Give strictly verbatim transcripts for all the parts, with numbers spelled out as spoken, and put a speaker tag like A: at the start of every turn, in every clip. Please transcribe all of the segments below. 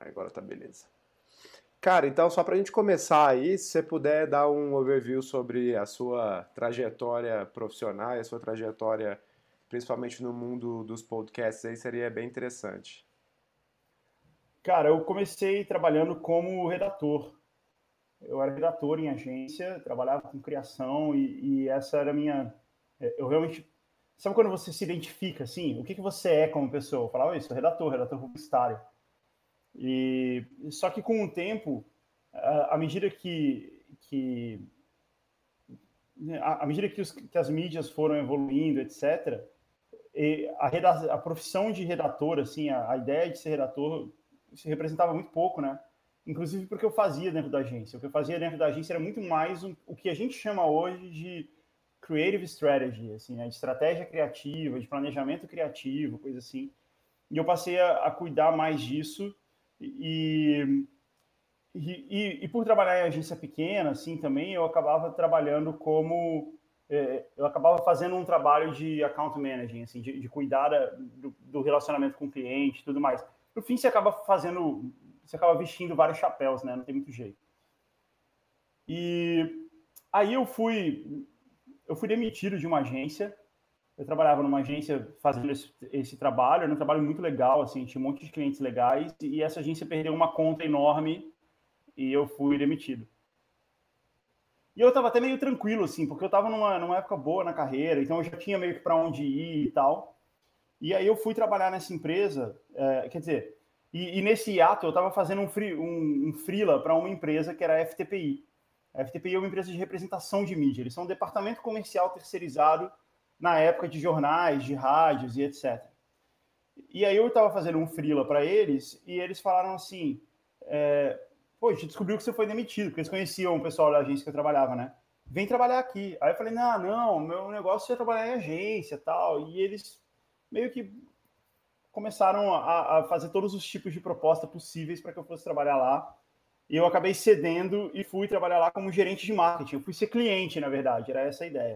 A: Agora tá beleza. Cara, então só pra gente começar aí, se você puder dar um overview sobre a sua trajetória profissional e a sua trajetória, principalmente no mundo dos podcasts aí, seria bem interessante.
B: Cara, eu comecei trabalhando como redator. Eu era redator em agência, trabalhava com criação e, e essa era a minha... Eu realmente... Sabe quando você se identifica, assim? O que, que você é como pessoa? Eu falava isso, redator, redator publicitário. E, só que com o tempo, à medida que, que, à medida que, os, que as mídias foram evoluindo, etcétera, e a, redação, a profissão de redator, assim, a, a ideia de ser redator se representava muito pouco, né? Inclusive porque eu fazia dentro da agência. O que eu fazia dentro da agência era muito mais um, o que a gente chama hoje de creative strategy, assim, né? De estratégia criativa, de planejamento criativo, coisa assim. E eu passei a, a cuidar mais disso e, e, e, e por trabalhar em agência pequena, assim, também, eu acabava trabalhando como... É, eu acabava fazendo um trabalho de account managing, assim, de, de cuidar do, do relacionamento com o cliente e tudo mais. No fim, você acaba fazendo... Você acaba vestindo vários chapéus, né? Não tem muito jeito. E aí eu fui... Eu fui demitido de uma agência. Eu trabalhava numa agência fazendo esse, esse trabalho, era um trabalho muito legal, assim, tinha um monte de clientes legais, e essa agência perdeu uma conta enorme e eu fui demitido. E eu tava até meio tranquilo, assim, porque eu tava numa, numa época boa na carreira, então eu já tinha meio que para onde ir e tal. E aí eu fui trabalhar nessa empresa, é, quer dizer, e, e nesse ato eu tava fazendo um, free, um, um freela para uma empresa que era a F T P I. A F T P I é uma empresa de representação de mídia, eles são um departamento comercial terceirizado na época de jornais, de rádios e etcétera. E aí eu estava fazendo um freela para eles e eles falaram assim, é, pô, a gente descobriu que você foi demitido, porque eles conheciam o pessoal da agência que eu trabalhava, né? Vem trabalhar aqui. Aí eu falei, não, não, meu negócio é trabalhar em agência e tal. E eles meio que começaram a, a fazer todos os tipos de proposta possíveis para que eu fosse trabalhar lá. E eu acabei cedendo e fui trabalhar lá como gerente de marketing. Eu fui ser cliente, na verdade, era essa a ideia.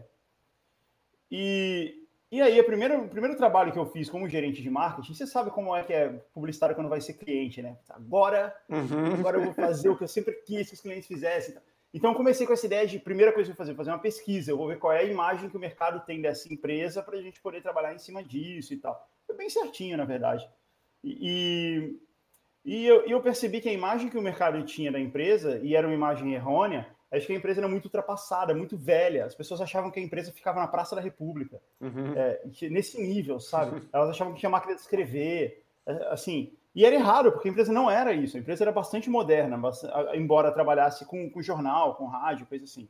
B: E, e aí, o primeiro, o primeiro trabalho que eu fiz como gerente de marketing, você sabe como é que é publicitário quando vai ser cliente, né? Agora, uhum. agora eu vou fazer o que eu sempre quis que os clientes fizessem. Então, eu comecei com essa ideia de, primeira coisa que eu vou fazer, fazer uma pesquisa. Eu vou ver qual é a imagem que o mercado tem dessa empresa para a gente poder trabalhar em cima disso e tal. Foi bem certinho, na verdade. E, e eu, eu percebi que a imagem que o mercado tinha da empresa, e era uma imagem errônea, acho que a empresa era muito ultrapassada, muito velha. As pessoas achavam que a empresa ficava na Praça da República. Uhum. É, nesse nível, sabe? Elas achavam que tinha máquina de escrever, assim. E era errado, porque a empresa não era isso. A empresa era bastante moderna, embora trabalhasse com, com jornal, com rádio, coisa assim.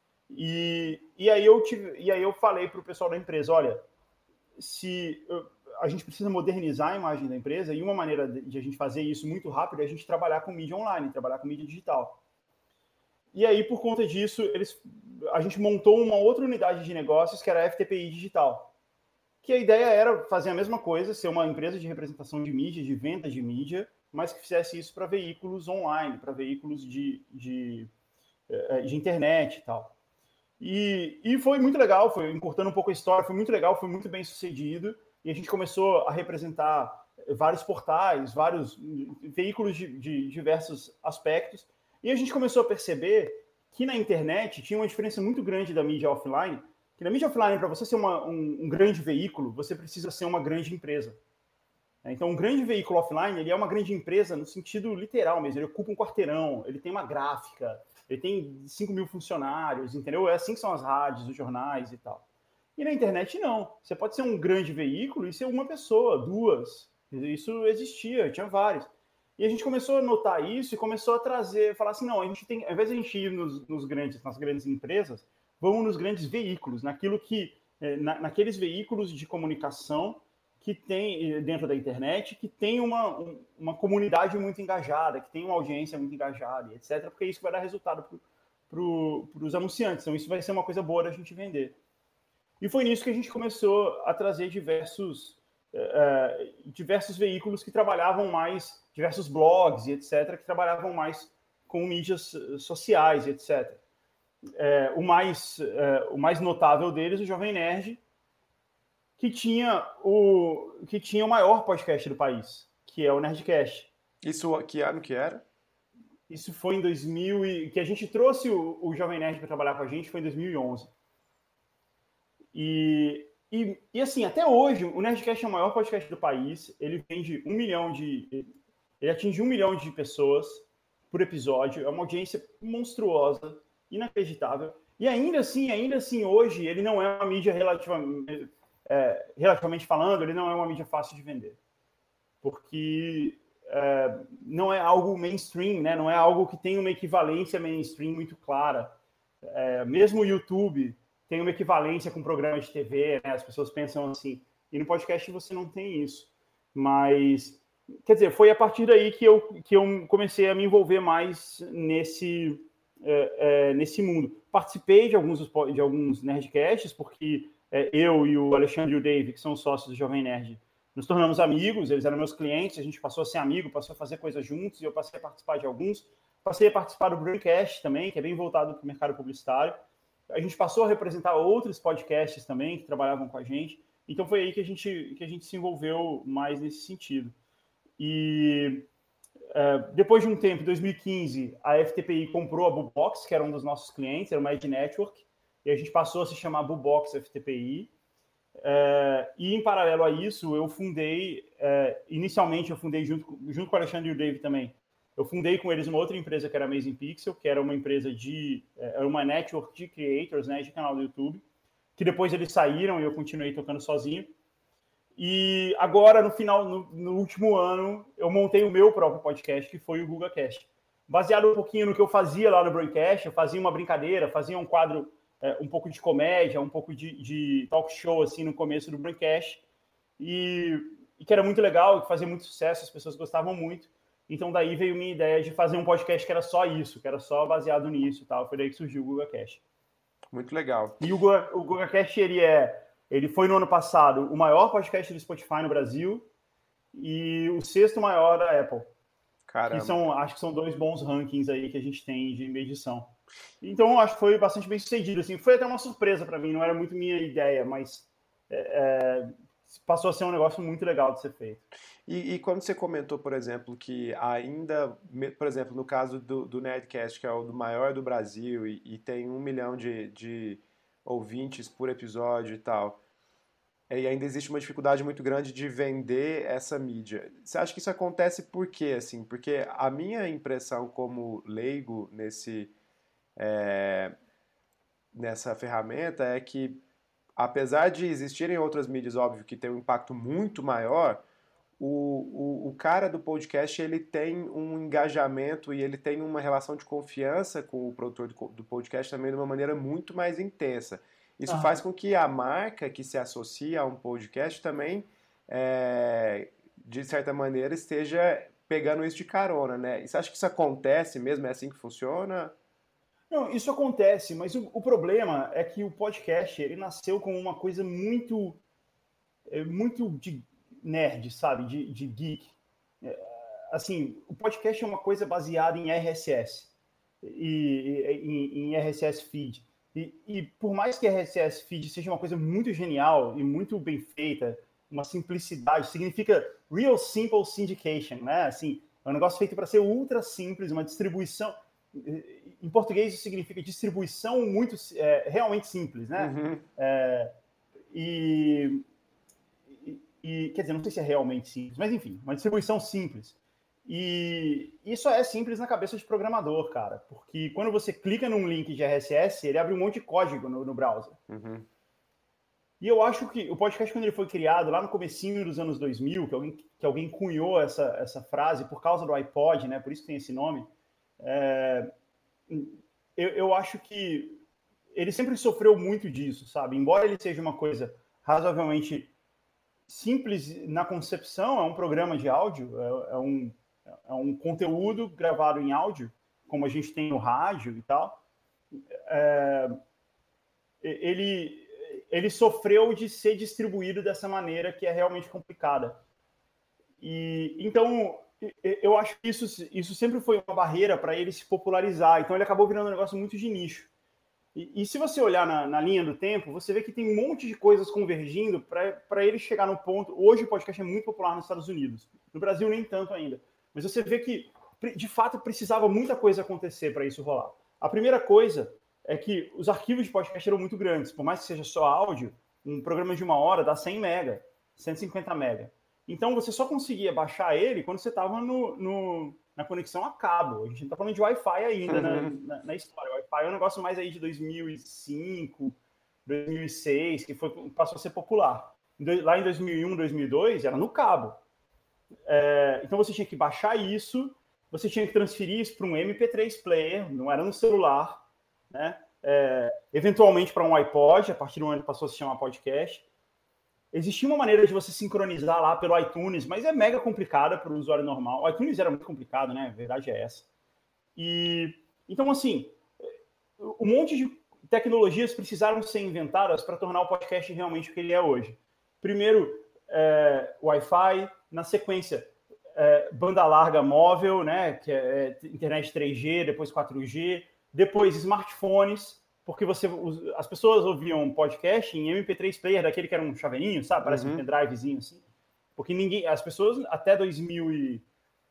B: E, e, aí, eu tive, e aí eu falei para o pessoal da empresa, olha, se a gente precisa modernizar a imagem da empresa, e uma maneira de a gente fazer isso muito rápido é a gente trabalhar com mídia online, trabalhar com mídia digital. E aí, por conta disso, eles, a gente montou uma outra unidade de negócios, que era a F T P I Digital. Que a ideia era fazer a mesma coisa, ser uma empresa de representação de mídia, de venda de mídia, mas que fizesse isso para veículos online, para veículos de, de, de internet e tal. E, e foi muito legal, foi encurtando um pouco a história, foi muito legal, foi muito bem sucedido. E a gente começou a representar vários portais, vários veículos de, de diversos aspectos. E a gente começou a perceber que na internet tinha uma diferença muito grande da mídia offline, que na mídia offline, para você ser uma, um, um grande veículo, você precisa ser uma grande empresa. Então, um grande veículo offline, ele é uma grande empresa no sentido literal mesmo. Ele ocupa um quarteirão, ele tem uma gráfica, ele tem cinco mil funcionários, entendeu? É assim que são as rádios, os jornais e tal. E na internet, não. Você pode ser um grande veículo e ser uma pessoa, duas. Isso existia, tinha vários. E a gente começou a notar isso e começou a trazer, falar assim, não, a gente tem, ao invés de a gente ir nos, nos grandes, nas grandes empresas, vamos nos grandes veículos, naquilo que, na, naqueles veículos de comunicação que tem dentro da internet, que tem uma, uma comunidade muito engajada, que tem uma audiência muito engajada, etcétera, porque isso vai dar resultado para pro, os anunciantes. Então, isso vai ser uma coisa boa da gente vender. E foi nisso que a gente começou a trazer diversos, uh, diversos veículos que trabalhavam mais, diversos blogs e etcétera, que trabalhavam mais com mídias sociais e etcétera. É, o, mais, é, o mais notável deles, o Jovem Nerd, que tinha o, que tinha o maior podcast do país, que é o Nerdcast.
A: Isso que ano que era?
B: Isso foi em dois mil e... que a gente trouxe o, o Jovem Nerd para trabalhar com a gente foi em dois mil e onze. E, e, e assim, até hoje, o Nerdcast é o maior podcast do país. Ele vende um milhão de... Ele atinge um milhão de pessoas por episódio. É uma audiência monstruosa, inacreditável. E ainda assim, ainda assim, hoje, ele não é uma mídia relativamente, é, relativamente falando, ele não é uma mídia fácil de vender. Porque é, não é algo mainstream, né? Não é algo que tem uma equivalência mainstream muito clara. É, mesmo o YouTube tem uma equivalência com programas de T V, né? As pessoas pensam assim. E no podcast você não tem isso. Mas, quer dizer, foi a partir daí que eu, que eu comecei a me envolver mais nesse, é, é, nesse mundo. Participei de alguns, de alguns Nerdcasts, porque é, eu e o Alexandre e o Dave, que são sócios do Jovem Nerd, nos tornamos amigos, eles eram meus clientes, a gente passou a ser amigo, passou a fazer coisas juntos, e eu passei a participar de alguns. Passei a participar do Braincast também, que é bem voltado para o mercado publicitário. A gente passou a representar outros podcasts também, que trabalhavam com a gente. Então foi aí que a gente, que a gente se envolveu mais nesse sentido. E é, depois de um tempo, em dois mil e quinze, a F T P I comprou a Bubox, que era um dos nossos clientes, era uma Ad Network, e a gente passou a se chamar Bubox F T P I. É, e em paralelo a isso, eu fundei, é, inicialmente eu fundei junto, junto com o Alexandre e o Dave também, eu fundei com eles uma outra empresa que era a Amazing Pixel, que era uma empresa de, era uma network de creators, né, de canal do YouTube, que depois eles saíram e eu continuei tocando sozinho. E agora, no final, no, no último ano, eu montei o meu próprio podcast, que foi o GugaCast. Baseado um pouquinho no que eu fazia lá no Braincast, eu fazia uma brincadeira, fazia um quadro, é, um pouco de comédia, um pouco de, de talk show, assim, no começo do Braincast, e, e que era muito legal, que fazia muito sucesso, as pessoas gostavam muito. Então, daí veio minha ideia de fazer um podcast que era só isso, que era só baseado nisso e tal. Foi daí que surgiu o GugaCast.
A: Muito legal.
B: E o, Guga, o GugaCast, ele, é, ele foi, no ano passado, o maior podcast do Spotify no Brasil e o sexto maior da Apple.
A: Caramba.
B: Que são, acho que são dois bons rankings aí que a gente tem de medição. Então, acho que foi bastante bem sucedido. Assim. Foi até uma surpresa para mim, não era muito minha ideia, mas é, é, passou a ser um negócio muito legal de ser feito.
A: E, e quando você comentou, por exemplo, que ainda, por exemplo, no caso do, do Nerdcast, que é o do maior do Brasil e, e tem um milhão de, de ouvintes por episódio e tal, e ainda existe uma dificuldade muito grande de vender essa mídia. Você acha que isso acontece por quê? Assim? Porque a minha impressão como leigo nesse, é, nessa ferramenta é que, apesar de existirem outras mídias, óbvio, que têm um impacto muito maior, O, o, o cara do podcast ele tem um engajamento e ele tem uma relação de confiança com o produtor do, do podcast também de uma maneira muito mais intensa. Isso
B: Ah.
A: faz com que a marca que se associa a um podcast também, é, de certa maneira, esteja pegando isso de carona, né? E você acha que isso acontece mesmo? É assim que funciona?
B: Não, isso acontece, mas o, o problema é que o podcast ele nasceu como uma coisa muito, muito de nerd, sabe? De, de geek. É, assim, o podcast é uma coisa baseada em R S S e, e em, em R S S feed. E, e por mais que R S S feed seja uma coisa muito genial e muito bem feita, uma simplicidade, significa Real Simple Syndication, né? Assim, é um negócio feito para ser ultra simples, uma distribuição. Em português isso significa distribuição muito é, realmente simples, né?
A: Uhum.
B: É, e, e, e quer dizer, não sei se é realmente simples, mas enfim, uma distribuição simples. E isso é simples na cabeça de programador, cara, porque quando você clica num link de R S S, ele abre um monte de código no, no browser.
A: Uhum.
B: E eu acho que o podcast, quando ele foi criado, lá no comecinho dos anos dois mil, que alguém, que alguém cunhou essa, essa frase por causa do iPod, né, por isso que tem esse nome, é, eu, eu acho que ele sempre sofreu muito disso, sabe? Embora ele seja uma coisa razoavelmente simples na concepção, é um programa de áudio, é, é, um, é um conteúdo gravado em áudio, como a gente tem no rádio e tal, é, ele, ele sofreu de ser distribuído dessa maneira que é realmente complicada. E, então, eu acho que isso, isso sempre foi uma barreira para ele se popularizar, então ele acabou virando um negócio muito de nicho. E, e se você olhar na, na linha do tempo, você vê que tem um monte de coisas convergindo para ele chegar no ponto... Hoje o podcast é muito popular nos Estados Unidos. No Brasil, nem tanto ainda. Mas você vê que, de fato, precisava muita coisa acontecer para isso rolar. A primeira coisa é que os arquivos de podcast eram muito grandes. Por mais que seja só áudio, um programa de uma hora dá cem mega, cento e cinquenta mega. Então, você só conseguia baixar ele quando você estava no, no, na conexão a cabo. A gente não está falando de Wi-Fi ainda, uhum. na, na, na história. O Wi-Fi é um negócio mais aí de dois mil e cinco, dois mil e seis, que foi, passou a ser popular. Lá em dois mil e um, dois mil e dois, era no cabo. É, então, você tinha que baixar isso, você tinha que transferir isso para um M P três player, não era no celular, né? É, eventualmente para um iPod, a partir do momento que passou a se chamar podcast. Existia uma maneira de você sincronizar lá pelo iTunes, mas é mega complicada para o usuário normal. O iTunes era muito complicado, né? A verdade é essa. E, então, assim, um monte de tecnologias precisaram ser inventadas para tornar o podcast realmente o que ele é hoje. Primeiro, é, Wi-Fi, na sequência, é, banda larga móvel, né? Que é, é internet três G, depois quatro G, depois smartphones, porque você, as pessoas ouviam podcast em M P três player, daquele que era um chaveirinho, sabe? Parece uhum. um pendrivezinho assim. Porque ninguém, as pessoas até dois mil e,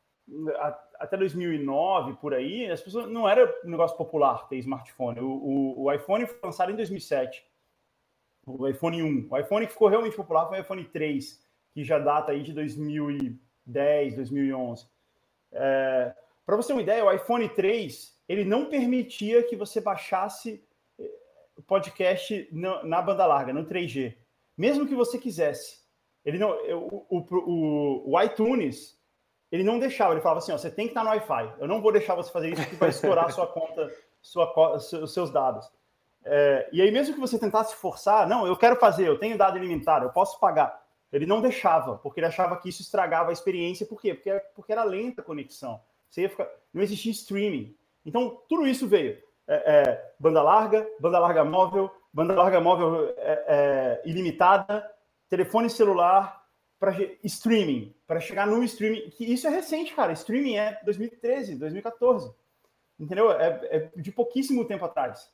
B: até dois mil e nove, por aí, as pessoas não era um negócio popular ter smartphone. O, o, o iPhone foi lançado em dois mil e sete. O iPhone um. O iPhone que ficou realmente popular foi o iPhone três, que já data aí de dois mil e dez, dois mil e onze. É, para você ter uma ideia, o iPhone três, ele não permitia que você baixasse o podcast na, na banda larga, no três G. Mesmo que você quisesse. Ele não, o, o, o, o iTunes, ele não deixava. Ele falava assim, ó, você tem que estar no Wi-Fi. Eu não vou deixar você fazer isso porque vai estourar a sua conta, sua, os seus dados. É, e aí, mesmo que você tentasse forçar, não, eu quero fazer, eu tenho dado ilimitado, eu posso pagar. Ele não deixava, porque ele achava que isso estragava a experiência. Por quê? Porque, porque era lenta a conexão. Você ia ficar, não existia streaming. Então, tudo isso veio. É, é, banda larga, banda larga móvel, banda larga móvel é, é, ilimitada, telefone celular, para streaming, para chegar no streaming, que isso é recente, cara. Streaming é dois mil e treze, dois mil e quatorze. Entendeu? É, é de pouquíssimo tempo atrás.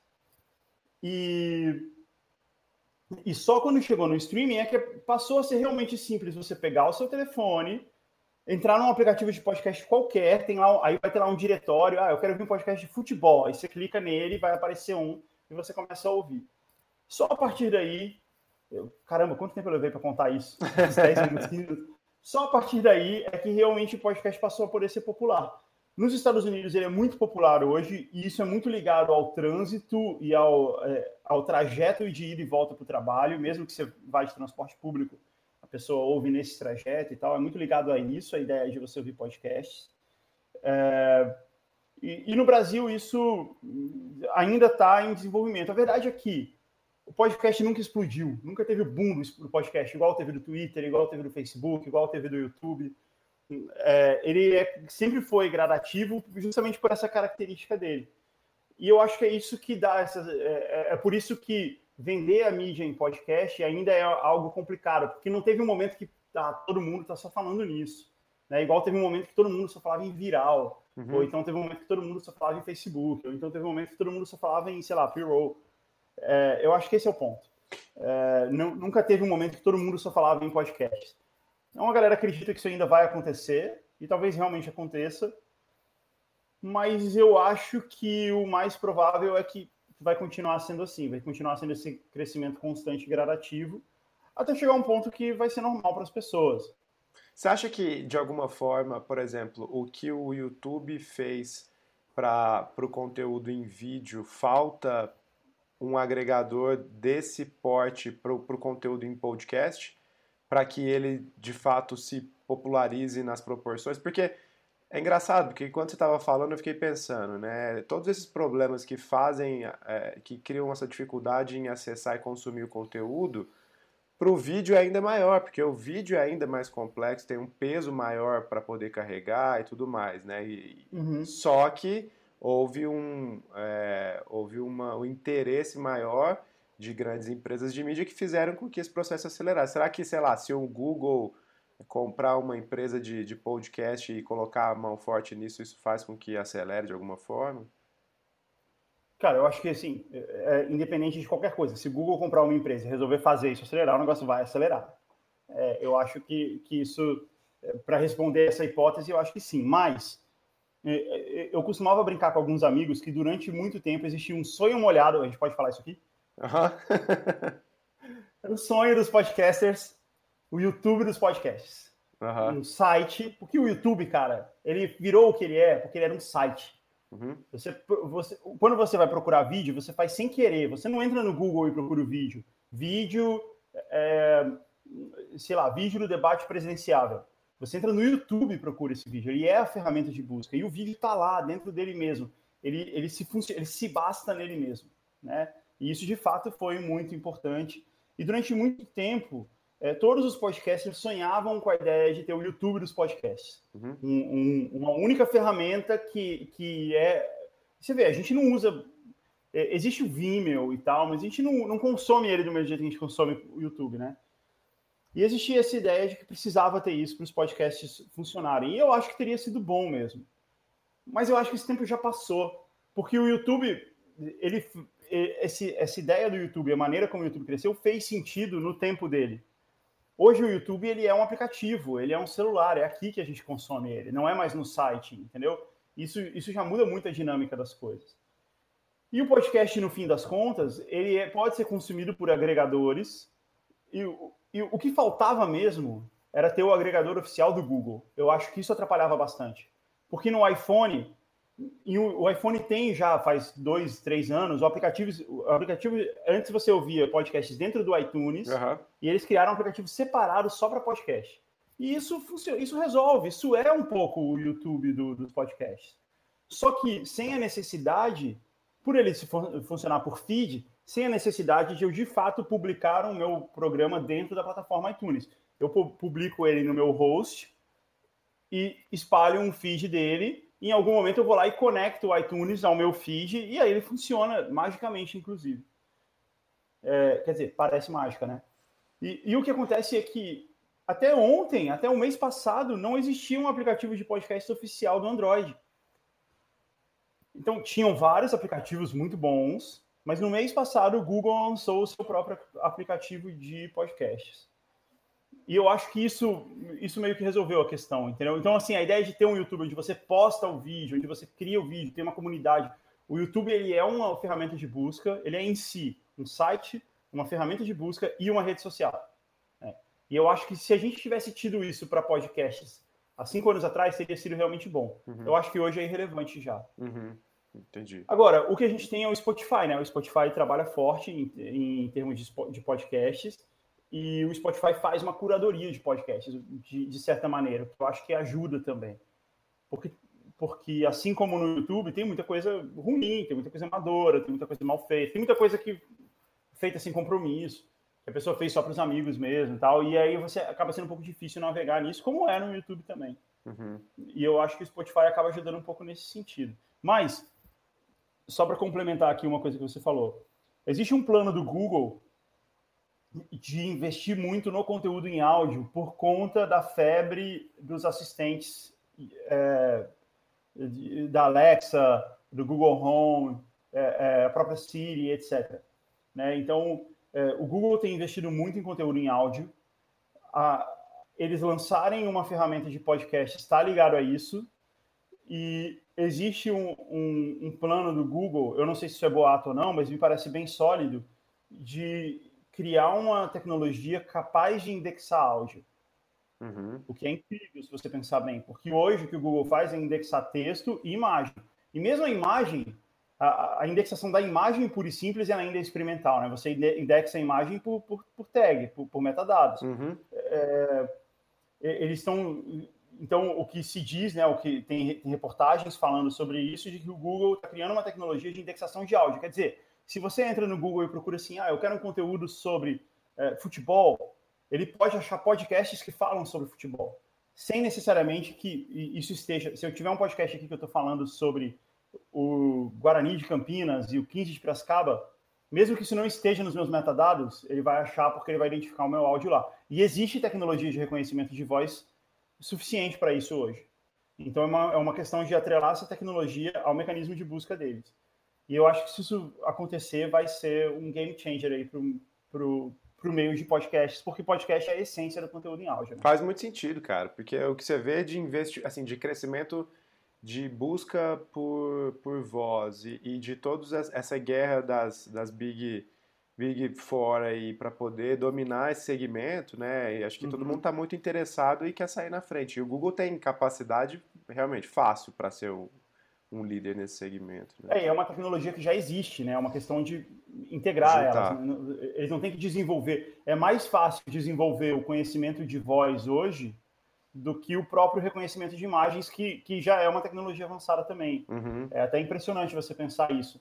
B: E, e só quando chegou no streaming é que passou a ser realmente simples você pegar o seu telefone, entrar num aplicativo de podcast qualquer, tem lá, aí vai ter lá um diretório, ah, eu quero ouvir um podcast de futebol, aí você clica nele, vai aparecer um, e você começa a ouvir. Só a partir daí, eu, caramba, quanto tempo eu levei para contar isso? dez minutos, quinze minutos. Só a partir daí é que realmente o podcast passou a poder ser popular. Nos Estados Unidos ele é muito popular hoje, e isso é muito ligado ao trânsito e ao, é, ao trajeto de ida e volta para o trabalho, mesmo que você vá de transporte público, a pessoa ouve nesse trajeto e tal, é muito ligado a isso, a ideia de você ouvir podcasts. É, e, e no Brasil isso ainda está em desenvolvimento. A verdade é que o podcast nunca explodiu, nunca teve o boom do podcast, igual teve do Twitter, igual teve do Facebook, igual teve do YouTube. É, ele é, sempre foi gradativo justamente por essa característica dele. E eu acho que é isso que dá essas... É, é por isso que vender a mídia em podcast ainda é algo complicado, porque não teve um momento que ah, todo mundo está só falando nisso. Né? Igual teve um momento que todo mundo só falava em viral, uhum. ou então teve um momento que todo mundo só falava em Facebook, ou então teve um momento que todo mundo só falava em, sei lá, pre-roll. É, eu acho que esse é o ponto. É, não, nunca teve um momento que todo mundo só falava em podcast. Então a galera acredita que isso ainda vai acontecer, e talvez realmente aconteça, mas eu acho que o mais provável é que vai continuar sendo assim, vai continuar sendo esse crescimento constante e gradativo, até chegar a um ponto que vai ser normal para as pessoas.
A: Você acha que, de alguma forma, por exemplo, o que o YouTube fez para o conteúdo em vídeo, falta um agregador desse porte para o conteúdo em podcast, para que ele, de fato, se popularize nas proporções? Porque é engraçado, porque quando você estava falando, eu fiquei pensando, né? Todos esses problemas que fazem, é, que criam essa dificuldade em acessar e consumir o conteúdo, para o vídeo é ainda maior, porque o vídeo é ainda mais complexo, tem um peso maior para poder carregar e tudo mais, né? E, uhum. Só que houve um, é, houve uma, um interesse maior de grandes empresas de mídia que fizeram com que esse processo acelerasse. Será que, sei lá, se o Google comprar uma empresa de, de podcast e colocar a mão forte nisso, isso faz com que acelere de alguma forma?
B: Cara, eu acho que, assim, é, é, independente de qualquer coisa, se o Google comprar uma empresa e resolver fazer isso acelerar, o negócio vai acelerar. É, eu acho que, que isso para responder essa hipótese, eu acho que sim. Mas eu costumava brincar com alguns amigos que durante muito tempo existia um sonho molhado, a gente pode falar isso aqui?
A: Uhum.
B: O sonho dos podcasters, o YouTube dos podcasts.
A: Uhum.
B: Um site, porque o YouTube, cara, ele virou o que ele é, porque ele era um site.
A: Uhum.
B: Você, você, quando você vai procurar vídeo, você faz sem querer, você não entra no Google e procura o vídeo. Vídeo, é, sei lá, vídeo do debate presidenciável. Você entra no YouTube e procura esse vídeo. Ele é a ferramenta de busca. E o vídeo está lá, dentro dele mesmo. Ele, ele, se, ele se basta nele mesmo. Né? E isso, de fato, foi muito importante. E durante muito tempo, é, todos os podcasters sonhavam com a ideia de ter o YouTube dos podcasts. Uhum. Um, um, uma única ferramenta que, que é... Você vê, a gente não usa... É, existe o Vimeo e tal, mas a gente não, não consome ele do mesmo jeito que a gente consome o YouTube, né? E existia essa ideia de que precisava ter isso para os podcasts funcionarem. E eu acho que teria sido bom mesmo. Mas eu acho que esse tempo já passou. Porque o YouTube, ele, esse, essa ideia do YouTube, a maneira como o YouTube cresceu, fez sentido no tempo dele. Hoje o YouTube ele é um aplicativo, ele é um celular, é aqui que a gente consome ele, não é mais no site, entendeu? Isso, isso já muda muito a dinâmica das coisas. E o podcast, no fim das contas, ele é, pode ser consumido por agregadores. E, e o que faltava mesmo era ter o agregador oficial do Google. Eu acho que isso atrapalhava bastante. Porque no iPhone, e o, o iPhone tem já faz dois, três anos, o aplicativo, o aplicativo antes você ouvia podcasts dentro do iTunes, uhum. E eles criaram um aplicativo separado só para podcast. E isso funciona, isso resolve, isso é um pouco o YouTube do, dos podcasts. Só que sem a necessidade, por ele se fun- funcionar por feed, sem a necessidade de eu, de fato, publicar o meu programa dentro da plataforma iTunes. Eu publico ele no meu host e espalho um feed dele. Em algum momento eu vou lá e conecto o iTunes ao meu feed e aí ele funciona magicamente, inclusive. É, quer dizer, parece mágica, né? E, e o que acontece é que até ontem, até o mês passado, não existia um aplicativo de podcast oficial do Android. Então, tinham vários aplicativos muito bons, mas no mês passado o Google lançou o seu próprio aplicativo de podcasts. E eu acho que isso, isso meio que resolveu a questão, entendeu? Então, assim, a ideia de ter um YouTube onde você posta o vídeo, onde você cria o vídeo, tem uma comunidade. O YouTube, ele é uma ferramenta de busca, ele é em si um site, uma ferramenta de busca e uma rede social. Né? E eu acho que se a gente tivesse tido isso para podcasts há cinco anos atrás, teria sido realmente bom. Uhum. Eu acho que hoje é irrelevante já.
A: Uhum. Entendi.
B: Agora, o que a gente tem é o Spotify, né? O Spotify trabalha forte em, em termos de, de podcasts e o Spotify faz uma curadoria de podcasts, de, de certa maneira, que eu acho que ajuda também. Porque, porque, assim como no YouTube, tem muita coisa ruim, tem muita coisa amadora, tem muita coisa mal feita, tem muita coisa que feita sem compromisso, que a pessoa fez só para os amigos mesmo e tal, e aí você acaba sendo um pouco difícil navegar nisso, como é no YouTube também. Uhum. E eu acho que o Spotify acaba ajudando um pouco nesse sentido. Mas, só para complementar aqui uma coisa que você falou, existe um plano do Google de investir muito no conteúdo em áudio por conta da febre dos assistentes é, da Alexa, do Google Home, é, é, a própria Siri, etcétera. Né? Então, é, o Google tem investido muito em conteúdo em áudio. A, eles lançarem uma ferramenta de podcast está ligado a isso. E existe um, um, um plano do Google, eu não sei se isso é boato ou não, mas me parece bem sólido, de criar uma tecnologia capaz de indexar áudio. Uhum. O que é incrível, se você pensar bem, porque hoje o que o Google faz é indexar texto e imagem. E mesmo a imagem, a, a indexação da imagem pura e simples ela ainda é experimental, né? Você indexa a imagem por, por, por tag, por, por metadados. Uhum. É, eles estão... Então, o que se diz, né, o que tem, tem reportagens falando sobre isso, de que o Google está criando uma tecnologia de indexação de áudio. Quer dizer, se você entra no Google e procura assim, ah, eu quero um conteúdo sobre é, futebol, ele pode achar podcasts que falam sobre futebol, sem necessariamente que isso esteja... Se eu tiver um podcast aqui que eu estou falando sobre o Guarani de Campinas e o quinze de Piracicaba, mesmo que isso não esteja nos meus metadados, ele vai achar porque ele vai identificar o meu áudio lá. E existe tecnologia de reconhecimento de voz suficiente para isso hoje. Então, é uma, é uma questão de atrelar essa tecnologia ao mecanismo de busca deles. E eu acho que se isso acontecer, vai ser um game changer aí para para o meio de podcasts, porque podcast é a essência do conteúdo em áudio. Né?
A: Faz muito sentido, cara, porque o que você vê de investi assim, de crescimento de busca por, por voz e, e de toda essa guerra das, das big, big four aí para poder dominar esse segmento, né? E acho que uhum. todo mundo está muito interessado e quer sair na frente. E o Google tem capacidade realmente fácil para ser um, um líder nesse segmento. Né?
B: É, é uma tecnologia que já existe, né? É uma questão de integrar
A: Juntar.
B: elas. Eles não têm que desenvolver. É mais fácil desenvolver o conhecimento de voz hoje do que o próprio reconhecimento de imagens, que, que já é uma tecnologia avançada também.
A: Uhum.
B: É até impressionante você pensar isso.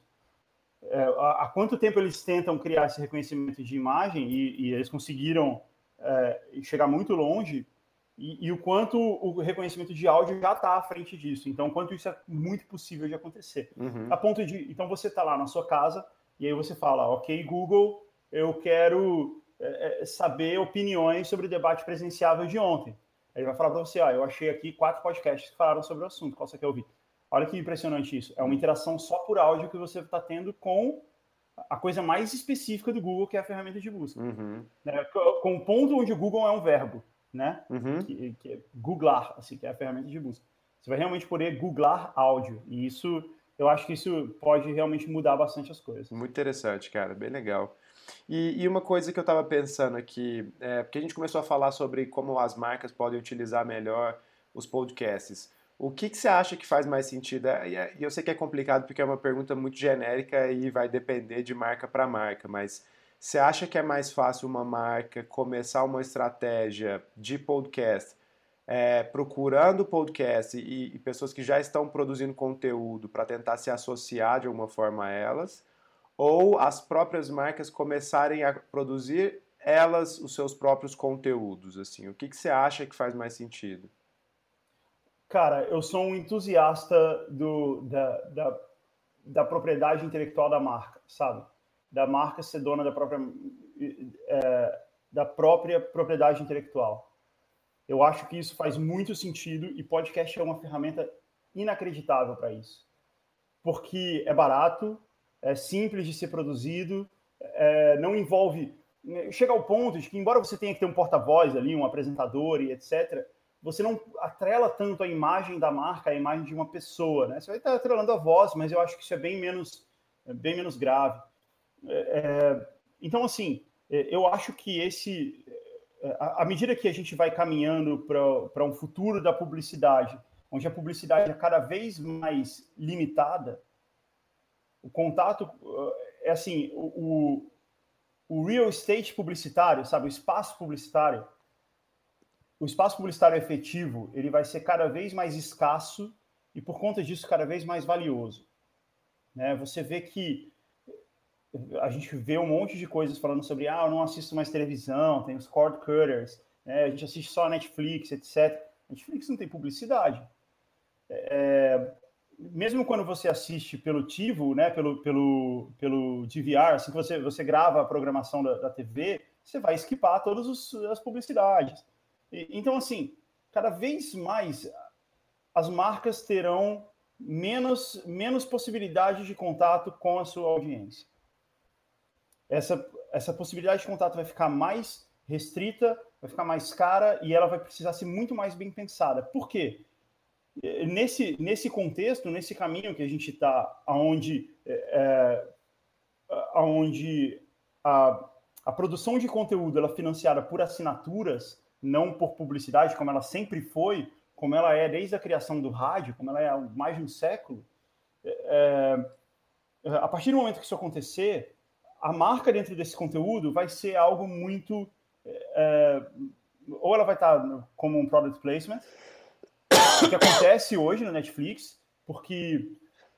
B: É, há, há quanto tempo eles tentam criar esse reconhecimento de imagem e, e eles conseguiram é, chegar muito longe, e, e o quanto o reconhecimento de áudio já está à frente disso. Então, o quanto isso é muito possível de acontecer.
A: Uhum.
B: A ponto de... Então, você está lá na sua casa e aí você fala, ok, Google, eu quero é, saber opiniões sobre o debate presidenciável de ontem. Ele vai falar para você, ó, eu achei aqui quatro podcasts que falaram sobre o assunto, qual você quer ouvir? Olha que impressionante isso. É uma interação só por áudio que você está tendo com a coisa mais específica do Google, que é a ferramenta de busca.
A: Uhum.
B: Né? Com o ponto onde o Google é um verbo, né?
A: Uhum.
B: Que, que é googlar, assim, que é a ferramenta de busca. Você vai realmente poder googlar áudio. E isso, eu acho que isso pode realmente mudar bastante as coisas.
A: Muito interessante, cara. Bem legal. E, e uma coisa que eu estava pensando aqui, é, porque a gente começou a falar sobre como as marcas podem utilizar melhor os podcasts. O que, que você acha que faz mais sentido? E eu sei que é complicado porque é uma pergunta muito genérica e vai depender de marca para marca, mas você acha que é mais fácil uma marca começar uma estratégia de podcast é, procurando podcast e, e pessoas que já estão produzindo conteúdo para tentar se associar de alguma forma a elas? Ou as próprias marcas começarem a produzir elas os seus próprios conteúdos, assim? O que, que você acha que faz mais sentido?
B: Cara, eu sou um entusiasta do, da, da, da propriedade intelectual da marca, sabe? Da marca ser dona da própria, é, da própria propriedade intelectual. Eu acho que isso faz muito sentido e podcast é uma ferramenta inacreditável para isso. Porque é barato, é simples de ser produzido, é, não envolve... Chega ao ponto de que, embora você tenha que ter um porta-voz ali, um apresentador e etcétera, você não atrela tanto a imagem da marca, a imagem de uma pessoa, né? Você vai estar atrelando a voz, mas eu acho que isso é bem menos, bem menos grave. É, então, assim, eu acho que esse... À medida que a gente vai caminhando para um futuro da publicidade, onde a publicidade é cada vez mais limitada, o contato é assim, o, o real estate publicitário, sabe, o espaço publicitário, o espaço publicitário efetivo, ele vai ser cada vez mais escasso e, por conta disso, cada vez mais valioso. Né? Você vê que a gente vê um monte de coisas falando sobre, ah, eu não assisto mais televisão, tem os cord cutters, né? A gente assiste só a Netflix, etcétera. Netflix não tem publicidade. É, mesmo quando você assiste pelo TiVo, né, pelo, pelo, pelo D V R, assim que você, você grava a programação da, da T V, você vai skipar todas os, as publicidades. E, então, assim, cada vez mais as marcas terão menos, menos possibilidade de contato com a sua audiência. Essa, essa possibilidade de contato vai ficar mais restrita, vai ficar mais cara e ela vai precisar ser muito mais bem pensada. Por quê? Nesse, nesse contexto, nesse caminho que a gente está, onde, é, onde a, a produção de conteúdo ela é financiada por assinaturas, não por publicidade, como ela sempre foi, como ela é desde a criação do rádio, como ela é há mais de um século, é, a partir do momento que isso acontecer, a marca dentro desse conteúdo vai ser algo muito... É, ou ela vai estar como um product placement, o que acontece hoje no Netflix, porque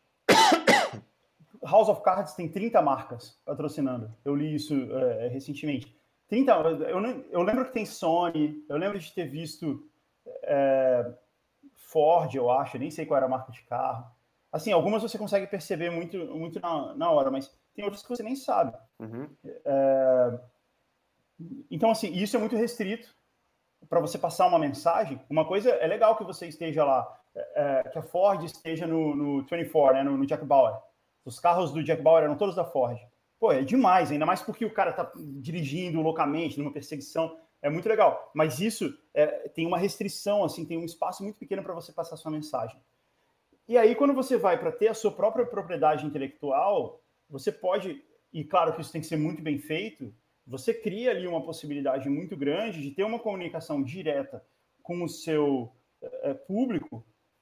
B: House of Cards tem trinta marcas patrocinando. Eu li isso é, recentemente. trinta, eu, eu lembro que tem Sony, eu lembro de ter visto é, Ford, eu acho, nem sei qual era a marca de carro. Assim, algumas você consegue perceber muito, muito na, na hora, mas tem outras que você nem sabe.
A: Uhum.
B: É, então, assim, isso é muito restrito para você passar uma mensagem. Uma coisa, é legal que você esteja lá, é, que a Ford esteja no, no vinte e quatro, né, no, no Jack Bauer. Os carros do Jack Bauer eram todos da Ford. pô, é demais, ainda mais porque o cara tá dirigindo loucamente, numa perseguição, é muito legal. Mas isso é, tem uma restrição, assim, tem um espaço muito pequeno para você passar a sua mensagem. E aí, quando você vai para ter a sua própria propriedade intelectual, você pode, e claro que isso tem que ser muito bem feito, você cria ali uma possibilidade muito grande de ter uma comunicação direta com o seu é, público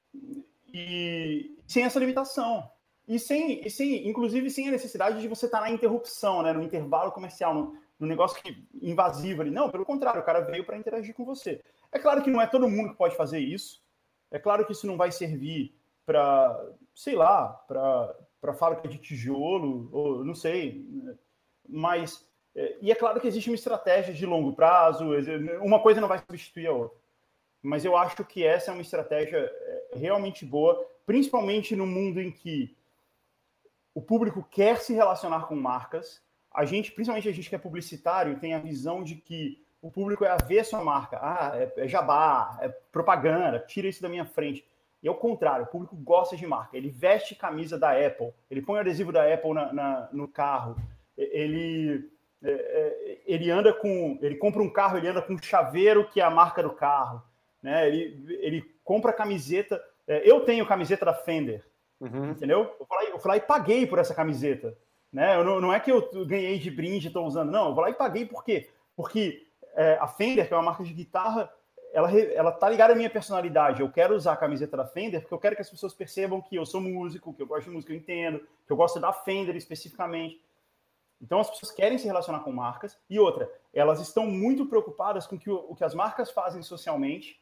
B: e sem essa limitação. E sem, e sem, inclusive sem a necessidade de você estar na interrupção, né, no intervalo comercial, no, no negócio que, invasivo ali. Não, pelo contrário, o cara veio para interagir com você. É claro que não é todo mundo que pode fazer isso. É claro que isso não vai servir para, sei lá, para fábrica de tijolo, ou não sei. Mas, e é claro que existe uma estratégia de longo prazo, uma coisa não vai substituir a outra. Mas eu acho que essa é uma estratégia realmente boa, principalmente no mundo em que o público quer se relacionar com marcas. A gente, principalmente a gente que é publicitário, tem a visão de que o público é avesso à marca. Ah, é, é jabá, é propaganda, tira isso da minha frente. E é o contrário, o público gosta de marca. Ele veste camisa da Apple, ele põe o adesivo da Apple na, na, no carro, ele, ele anda com, ele compra um carro, ele anda com um chaveiro que é a marca do carro, né? Ele, ele compra camiseta. Eu tenho camiseta da Fender, uhum. Entendeu? Eu fui, lá, eu fui lá e paguei por essa camiseta, né? Eu não, não é que eu ganhei de brinde e estou usando, não. Eu vou lá e paguei por quê? Porque é, a Fender, que é uma marca de guitarra, ela, ela tá ligada à minha personalidade. Eu quero usar a camiseta da Fender porque eu quero que as pessoas percebam que eu sou músico, que eu gosto de música, eu entendo, que eu gosto da Fender especificamente. Então as pessoas querem se relacionar com marcas. E outra, elas estão muito preocupadas com que o, o que as marcas fazem socialmente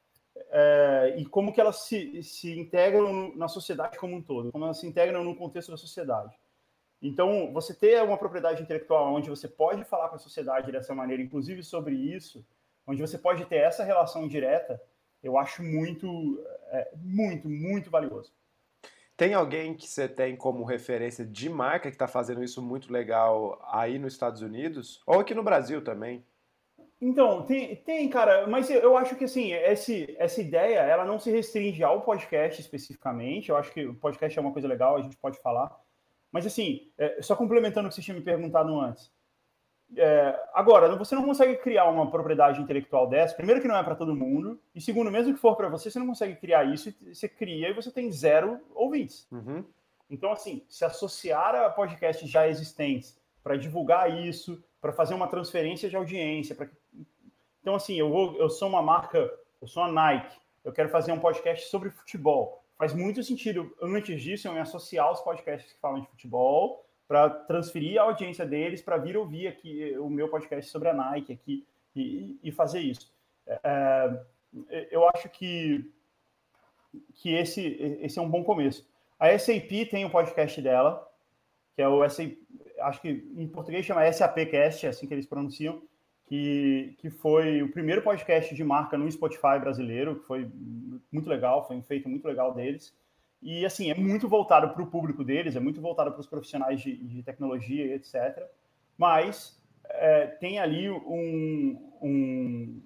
B: é, e como que elas se, se integram no, na sociedade como um todo, como elas se integram no contexto da sociedade. Então, você ter uma propriedade intelectual onde você pode falar com a sociedade dessa maneira, inclusive sobre isso, onde você pode ter essa relação direta, eu acho muito, é, muito, muito valioso.
A: Tem alguém que você tem como referência de marca que está fazendo isso muito legal aí nos Estados Unidos? Ou aqui no Brasil também?
B: Então, tem, tem cara, mas eu acho que assim, esse, essa ideia, ela não se restringe ao podcast especificamente. Eu acho que o podcast é uma coisa legal, a gente pode falar. Mas assim, é, só complementando o que você tinha me perguntado antes. É, agora, você não consegue criar uma propriedade intelectual dessa. Primeiro que não é para todo mundo. E segundo, mesmo que for para você, você não consegue criar isso. Você cria e você tem zero ouvintes. Uhum. Então, assim, se associar a podcasts já existentes para divulgar isso, para fazer uma transferência de audiência. Pra... Então, assim, eu, vou, eu sou uma marca, eu sou a Nike, eu quero fazer um podcast sobre futebol. Faz muito sentido, antes disso, eu me associar aos podcasts que falam de futebol para transferir a audiência deles para vir ouvir aqui o meu podcast sobre a Nike aqui e, e fazer isso. É, eu acho que, que esse, esse é um bom começo. A S A P tem um podcast dela, que é o S A P, acho que em português chama SAPcast, é assim que eles pronunciam, que, que foi o primeiro podcast de marca no Spotify brasileiro, que foi muito legal, foi um feito muito legal deles. E, assim, é muito voltado para o público deles, é muito voltado para os profissionais de, de tecnologia, etcétera. Mas é, tem ali um, um...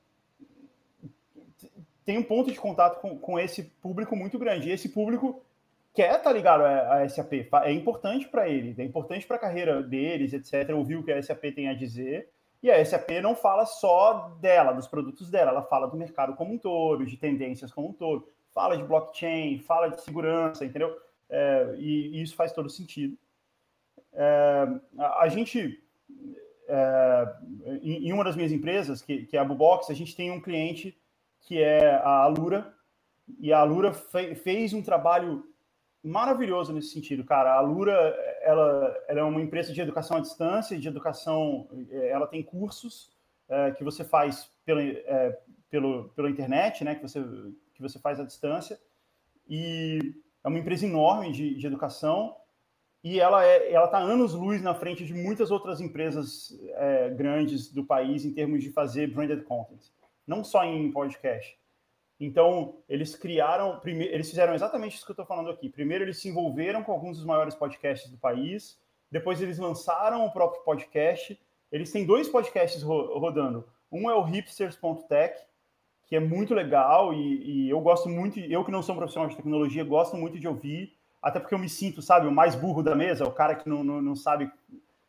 B: tem um ponto de contato com, com esse público muito grande. E esse público quer estar ligado à S A P. É importante para eles, é importante para a carreira deles, etcétera. Ouvir o que a S A P tem a dizer. E a S A P não fala só dela, dos produtos dela, ela fala do mercado como um todo, de tendências como um todo. Fala de blockchain, fala de segurança, entendeu? É, e, e isso faz todo sentido. É, a, a gente, é, em, em uma das minhas empresas, que, que é a Bubox, a gente tem um cliente que é a Alura, e a Alura fe, fez um trabalho maravilhoso nesse sentido, cara. A Alura, ela, ela é uma empresa de educação à distância, de educação, ela tem cursos é, que você faz pela, é, pelo, pela internet, né, que você... que você faz à distância, e é uma empresa enorme de, de educação, e ela é, ela está anos-luz na frente de muitas outras empresas é, grandes do país em termos de fazer branded content, não só em podcast. Então, eles criaram, primeiro, eles fizeram exatamente isso que eu estou falando aqui. Primeiro, eles se envolveram com alguns dos maiores podcasts do país, depois eles lançaram o próprio podcast. Eles têm dois podcasts ro- rodando. Um é o hipsters ponto tech, que é muito legal e, e eu gosto muito, eu que não sou um profissional de tecnologia, gosto muito de ouvir, até porque eu me sinto, sabe, o mais burro da mesa, o cara que não, não, não sabe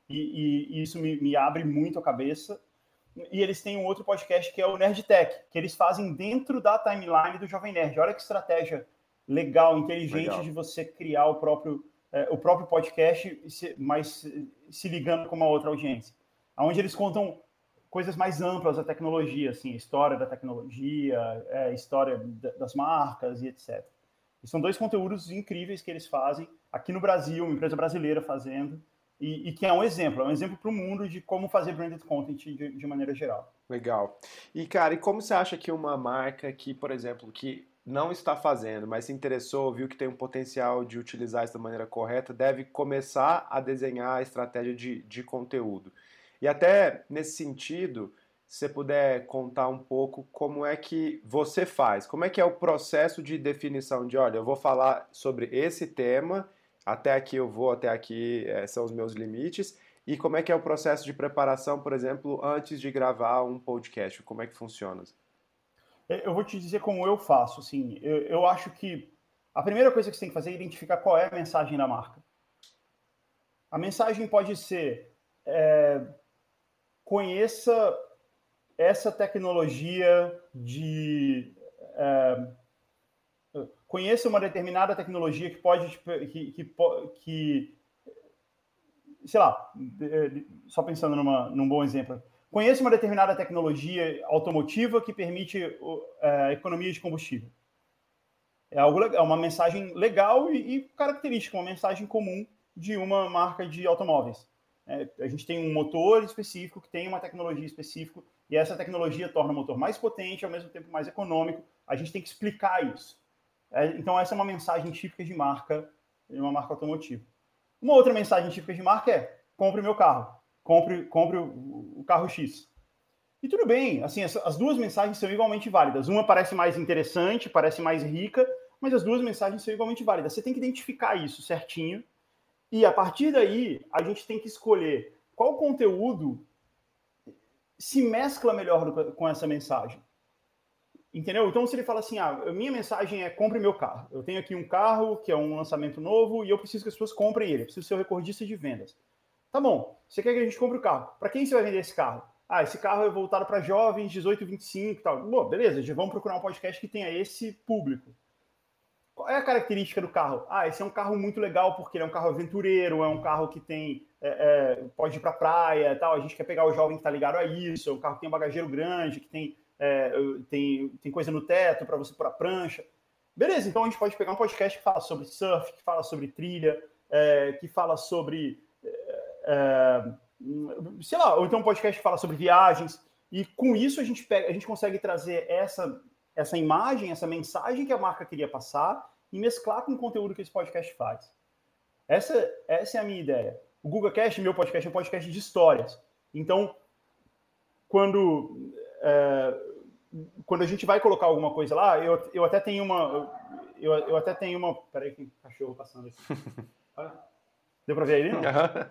B: e, e isso me, me abre muito a cabeça. E eles têm um outro podcast que é o Nerd Tech, que eles fazem dentro da timeline do Jovem Nerd. Olha que estratégia legal, inteligente legal. De você criar o próprio, é, o próprio podcast, mas se ligando com uma outra audiência. Onde eles contam coisas mais amplas da tecnologia, assim, história da tecnologia, é, história das marcas e etcétera. E são dois conteúdos incríveis que eles fazem aqui no Brasil, uma empresa brasileira fazendo, e, e que é um exemplo, é um exemplo para o mundo de como fazer branded content de, de maneira geral.
A: Legal. E, cara, e como você acha que uma marca que, por exemplo, que não está fazendo, mas se interessou, viu que tem um potencial de utilizar isso da maneira correta, deve começar a desenhar a estratégia de, de conteúdo? E até nesse sentido, se você puder contar um pouco como é que você faz, como é que é o processo de definição de, olha, eu vou falar sobre esse tema, até aqui eu vou, até aqui é, são os meus limites, e como é que é o processo de preparação, por exemplo, antes de gravar um podcast, como é que funciona?
B: Eu vou te dizer como eu faço, assim, eu, eu acho que a primeira coisa que você tem que fazer é identificar qual é a mensagem da marca. A mensagem pode ser, é, conheça essa tecnologia de... É, conheça uma determinada tecnologia que pode... Que, que, que, sei lá, só pensando numa, num bom exemplo. Conheça uma determinada tecnologia automotiva que permite é, economia de combustível. É, algo, é uma mensagem legal e, e característica, uma mensagem comum de uma marca de automóveis. É, a gente tem um motor específico que tem uma tecnologia específica e essa tecnologia torna o motor mais potente e ao mesmo tempo mais econômico. A gente tem que explicar isso. É, então essa é uma mensagem típica de marca, de uma marca automotiva. Uma outra mensagem típica de marca é: compre meu carro, compre, compre o, o carro X. E tudo bem, assim, as, as duas mensagens são igualmente válidas. Uma parece mais interessante, parece mais rica, mas as duas mensagens são igualmente válidas. Você tem que identificar isso certinho e, a partir daí, a gente tem que escolher qual conteúdo se mescla melhor do, com essa mensagem. Entendeu? Então, se ele fala assim, ah, minha mensagem é compre meu carro. Eu tenho aqui um carro que é um lançamento novo e eu preciso que as pessoas comprem ele. Eu preciso ser o recordista de vendas. Tá bom, você quer que a gente compre o carro. Para quem você vai vender esse carro? Ah, esse carro é voltado para jovens, dezoito a vinte e cinco e tal. Bom, beleza, já vamos procurar um podcast que tenha esse público. Qual é a característica do carro? Ah, esse é um carro muito legal porque ele é um carro aventureiro, é um carro que tem é, é, pode ir para praia e tal. A gente quer pegar o jovem que está ligado a isso. É um carro que tem um bagageiro grande, que tem... É, tem, tem coisa no teto para você pôr a prancha. Beleza, então a gente pode pegar um podcast que fala sobre surf, que fala sobre trilha, é, que fala sobre... É, sei lá, ou então um podcast que fala sobre viagens. E com isso a gente, pega, a gente consegue trazer essa, essa imagem, essa mensagem que a marca queria passar e mesclar com o conteúdo que esse podcast faz. Essa, essa é a minha ideia. O GugaCast, meu podcast, é um podcast de histórias. Então, quando... É, quando a gente vai colocar alguma coisa lá, eu, eu até tenho uma... Eu, eu até tenho uma... Peraí, que cachorro passando aqui. Ah, deu para ver aí, não?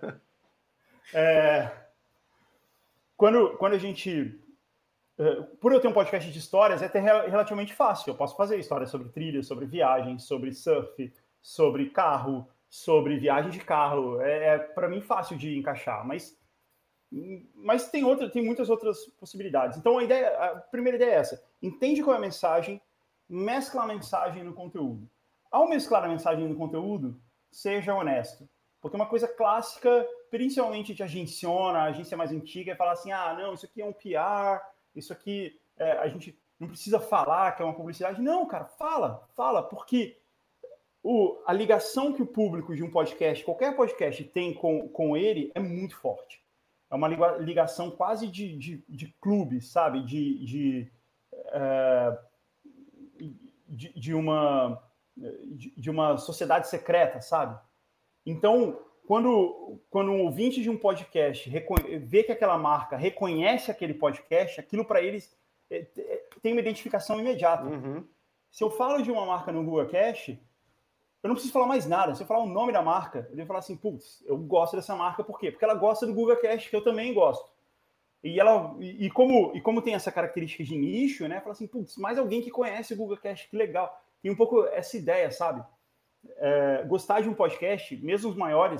B: É, quando, quando a gente... Por eu ter um podcast de histórias, é até relativamente fácil. Eu posso fazer histórias sobre trilhas, sobre viagens, sobre surf, sobre carro, sobre viagem de carro. É, é para mim, fácil de encaixar, mas... Mas tem, outra, tem muitas outras possibilidades. Então, a, ideia, a primeira ideia é essa. Entende qual é a mensagem, mescla a mensagem no conteúdo. Ao mesclar a mensagem no conteúdo, seja honesto. Porque uma coisa clássica, principalmente de agenciona, a agência mais antiga, é falar assim, ah, não, isso aqui é um P R, isso aqui é, a gente não precisa falar que é uma publicidade. Não, cara, fala, fala, porque o, a ligação que o público de um podcast, qualquer podcast tem com, com ele, é muito forte. É uma ligação quase de, de, de clube, sabe? De, de, é, de, de, uma, de, de uma sociedade secreta, sabe? Então, quando, quando um ouvinte de um podcast vê que aquela marca reconhece aquele podcast, aquilo para eles é, é, tem uma identificação imediata.
A: Uhum.
B: Se eu falo de uma marca no GugaCast, eu não preciso falar mais nada. Se eu falar o nome da marca, eu devo falar assim, putz, eu gosto dessa marca, por quê? Porque ela gosta do GugaCast, que eu também gosto. E, ela, e, e, como, e como tem essa característica de nicho, né? Fala assim, putz, mais alguém que conhece o GugaCast, que legal. Tem um pouco essa ideia, sabe? É, gostar de um podcast, mesmo os maiores,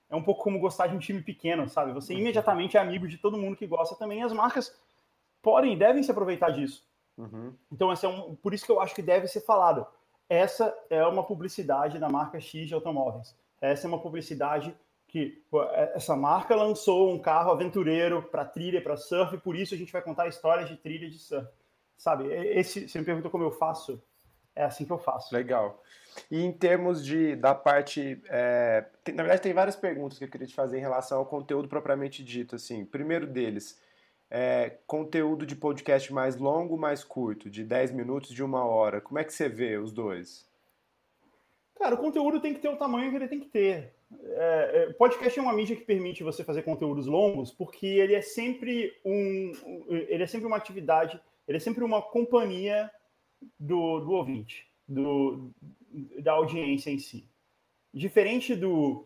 B: é um pouco como gostar de um time pequeno, sabe? Você imediatamente é amigo de todo mundo que gosta também, e as marcas podem e devem se aproveitar disso. Uhum. Então, esse é um, por isso que eu acho que deve ser falado. Essa é uma publicidade da marca X de automóveis. Essa é uma publicidade que pô, essa marca lançou um carro aventureiro para trilha, para surf, e por isso a gente vai contar histórias de trilha de surf. Sabe? Esse, você me perguntou como eu faço, é assim que eu faço.
A: Legal. E em termos de, da parte... É, tem, na verdade, tem várias perguntas que eu queria te fazer em relação ao conteúdo propriamente dito. Assim. Primeiro deles, é, conteúdo de podcast mais longo, mais curto, de dez minutos, de uma hora. Como é que você vê os dois?
B: Cara, o conteúdo tem que ter o tamanho que ele tem que ter. É, é, podcast é uma mídia que permite você fazer conteúdos longos, porque ele é sempre um, ele é sempre uma atividade, ele é sempre uma companhia do, do ouvinte, do, da audiência em si. Diferente do,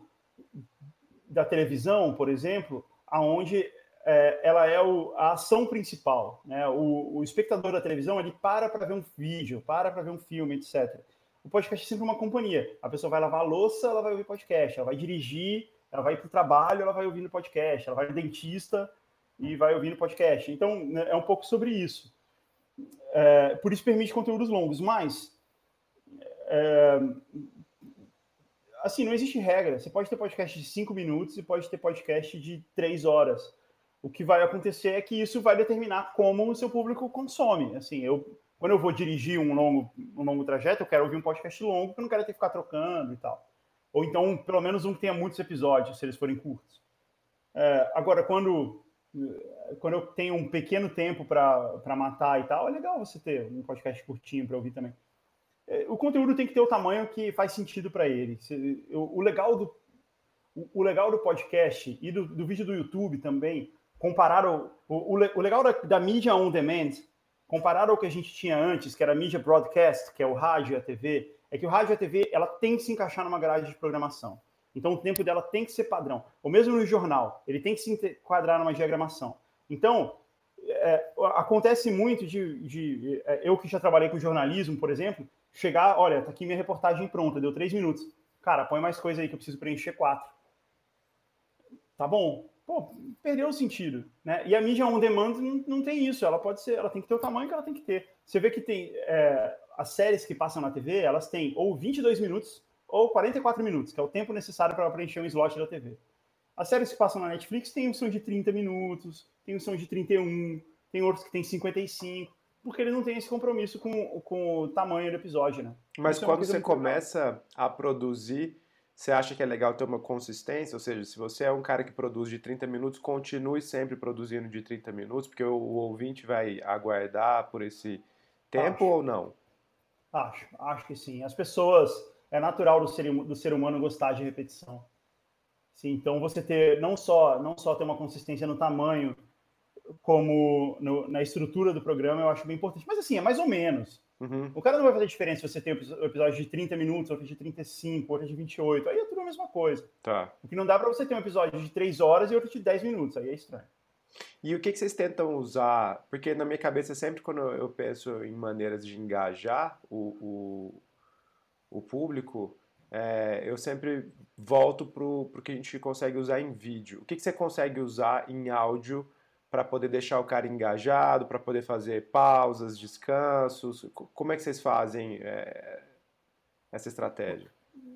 B: da televisão, por exemplo, aonde é, ela é o, a ação principal, né? O, o espectador da televisão, ele para para ver um vídeo, para para ver um filme, etcétera. O podcast é sempre uma companhia. A pessoa vai lavar a louça, ela vai ouvir podcast. Ela vai dirigir, ela vai para o trabalho, ela vai ouvindo podcast. Ela vai no dentista e vai ouvindo podcast. Então, é um pouco sobre isso. É, por isso permite conteúdos longos. Mas, é, assim, não existe regra. Você pode ter podcast de cinco minutos e pode ter podcast de três horas. O que vai acontecer é que isso vai determinar como o seu público consome. Assim, eu... Quando eu vou dirigir um longo, um longo trajeto, eu quero ouvir um podcast longo, porque eu não quero ter que ficar trocando e tal. Ou então, pelo menos um que tenha muitos episódios, se eles forem curtos. É, agora, quando, quando eu tenho um pequeno tempo para matar e tal, é legal você ter um podcast curtinho para ouvir também. É, o conteúdo tem que ter o tamanho que faz sentido para ele. Se, o, o, legal do, o, o legal do podcast e do, do vídeo do YouTube também, comparar o, o, o legal da, da mídia on demand, comparado ao que a gente tinha antes, que era a mídia broadcast, que é o rádio e a T V, é que o rádio e a T V ela tem que se encaixar numa grade de programação. Então, o tempo dela tem que ser padrão. Ou mesmo no jornal, ele tem que se enquadrar numa diagramação. Então, é, acontece muito de, de... Eu que já trabalhei com jornalismo, por exemplo, chegar, olha, tá aqui minha reportagem pronta, deu três minutos. Cara, põe mais coisa aí que eu preciso preencher quatro. Tá bom? Pô, perdeu o sentido, né? E a mídia on demand não, não tem isso, ela pode ser, ela tem que ter o tamanho que ela tem que ter. Você vê que tem é, as séries que passam na T V, elas têm ou vinte e dois minutos ou quarenta e quatro minutos, que é o tempo necessário para preencher um slot da T V. As séries que passam na Netflix têm um som de trinta minutos, tem um som de trinta e um, tem outros que tem cinquenta e cinco, porque ele não tem esse compromisso com, com o tamanho do episódio, né?
A: Mas então, quando você começa legal. a produzir, você acha que é legal ter uma consistência? Ou seja, se você é um cara que produz de trinta minutos, continue sempre produzindo de trinta minutos, porque o, o ouvinte vai aguardar por esse tempo acho. ou não?
B: Acho, acho que sim. As pessoas, é natural do ser, do ser humano gostar de repetição. Sim, então você ter, não só, não só ter uma consistência no tamanho, como no, na estrutura do programa, eu acho bem importante. Mas assim, é mais ou menos. Uhum. O cara não vai fazer diferença se você tem um episódio de trinta minutos, outro de trinta e cinco, outro de vinte e oito. Aí é tudo a mesma coisa.
A: Tá.
B: O que não dá para você ter um episódio de três horas e outro de dez minutos. Aí é estranho.
A: E o que, que vocês tentam usar? Porque na minha cabeça, sempre quando eu penso em maneiras de engajar o, o, o público, é, eu sempre volto para o que a gente consegue usar em vídeo. O que, que você consegue usar em áudio para poder deixar o cara engajado, para poder fazer pausas, descansos? Como é que vocês fazem é, essa estratégia?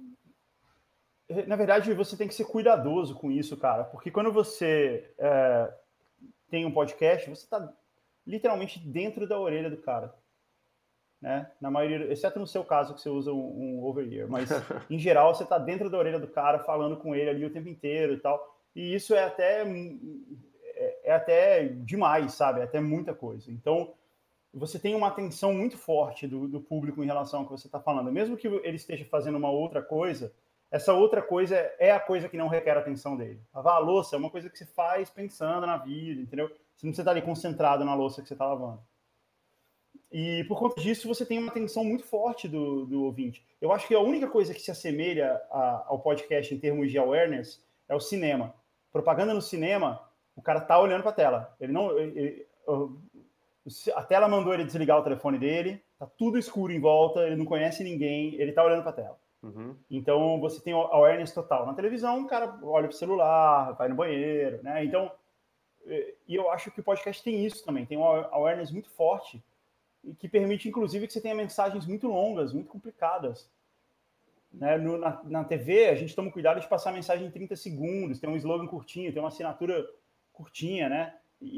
B: Na verdade, você tem que ser cuidadoso com isso, cara, porque quando você é, tem um podcast, você está literalmente dentro da orelha do cara, né? Na maioria, exceto no seu caso que você usa um, um over-ear, mas em geral você está dentro da orelha do cara, falando com ele ali o tempo inteiro e tal, e isso é até é até demais, sabe? É até muita coisa. Então, você tem uma atenção muito forte do, do público em relação ao que você está falando. Mesmo que ele esteja fazendo uma outra coisa, essa outra coisa é a coisa que não requer a atenção dele. Lavar a louça é uma coisa que você faz pensando na vida, entendeu? Você não precisa estar ali concentrado na louça que você está lavando. E, por conta disso, você tem uma atenção muito forte do, do ouvinte. Eu acho que a única coisa que se assemelha a, ao podcast em termos de awareness é o cinema. Propaganda no cinema... O cara tá olhando para a tela. Ele não, ele, a tela mandou ele desligar o telefone dele. Tá tudo escuro em volta. Ele não conhece ninguém. Ele tá olhando para a tela.
A: Uhum.
B: Então, você tem awareness total. Na televisão, o cara olha para o celular, vai no banheiro, né? Então, e eu acho que o podcast tem isso também, tem uma awareness muito forte, e que permite, inclusive, que você tenha mensagens muito longas, muito complicadas. Né? No, na, na T V, a gente toma cuidado de passar a mensagem em trinta segundos, tem um slogan curtinho, tem uma assinatura curtinha, né?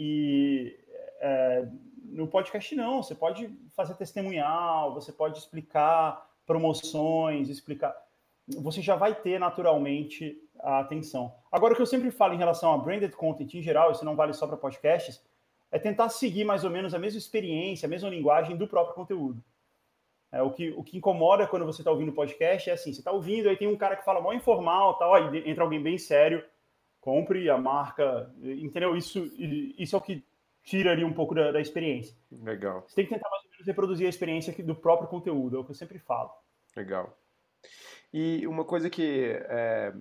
B: E é, no podcast não, você pode fazer testemunhal, você pode explicar promoções, explicar... Você já vai ter naturalmente a atenção. Agora, o que eu sempre falo em relação a branded content em geral, isso não vale só para podcasts, é tentar seguir mais ou menos a mesma experiência, a mesma linguagem do próprio conteúdo. É, o, que, o que incomoda quando você está ouvindo podcast é assim, você está ouvindo, aí tem um cara que fala mó informal, tal, aí entra alguém bem sério, compre a marca, entendeu? Isso, isso é o que tira ali um pouco da, da experiência.
A: Legal.
B: Você tem que tentar mais ou menos reproduzir a experiência do próprio conteúdo, é o que eu sempre falo.
A: Legal. E uma coisa que é,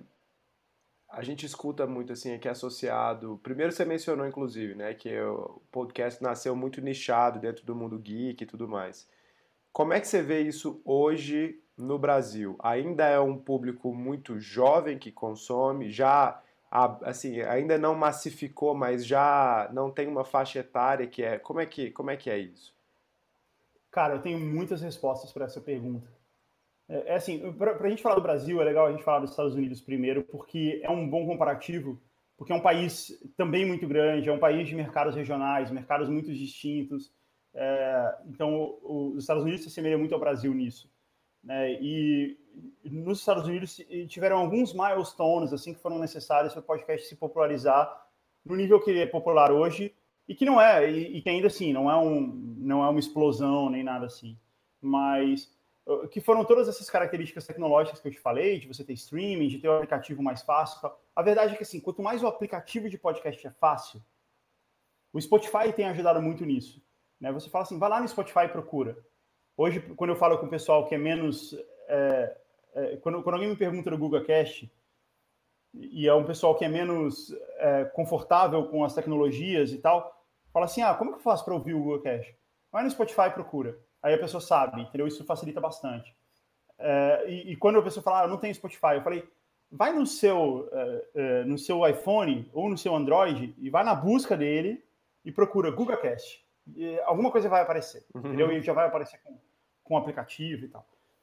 A: a gente escuta muito assim, é que é associado... Primeiro você mencionou, inclusive, né, que o podcast nasceu muito nichado dentro do mundo geek e tudo mais. Como é que você vê isso hoje no Brasil? Ainda é um público muito jovem que consome, já assim, ainda não massificou, mas já não tem uma faixa etária que é... Como é que, como é, que é isso?
B: Cara, eu tenho muitas respostas para essa pergunta. É, é assim, para a gente falar do Brasil, é legal a gente falar dos Estados Unidos primeiro, porque é um bom comparativo, porque é um país também muito grande, é um país de mercados regionais, mercados muito distintos. É, então, o, os Estados Unidos se assemelham muito ao Brasil nisso. Né? E nos Estados Unidos tiveram alguns milestones assim, que foram necessários para o podcast se popularizar no nível que ele é popular hoje, e que não é, e, e que ainda assim, não é, um, não é uma explosão nem nada assim. Mas que foram todas essas características tecnológicas que eu te falei, de você ter streaming, de ter um aplicativo mais fácil. Tal. A verdade é que, assim, quanto mais o aplicativo de podcast é fácil, o Spotify tem ajudado muito nisso. Né? Você fala assim, vai lá no Spotify e procura. Hoje, quando eu falo com o pessoal que é menos... É, é, quando, quando alguém me pergunta do Google Cast, e é um pessoal que é menos é, confortável com as tecnologias e tal, fala assim, ah, como que eu faço para ouvir o Google Cast? Vai no Spotify e procura. Aí a pessoa sabe, entendeu? Isso facilita bastante. É, e, e quando a pessoa fala, ah, eu não tenho Spotify, eu falei, vai no seu, é, é, no seu iPhone ou no seu Android e vai na busca dele e procura Google Cast. E alguma coisa vai aparecer, uhum. Entendeu? E já vai aparecer com, com o aplicativo e tal.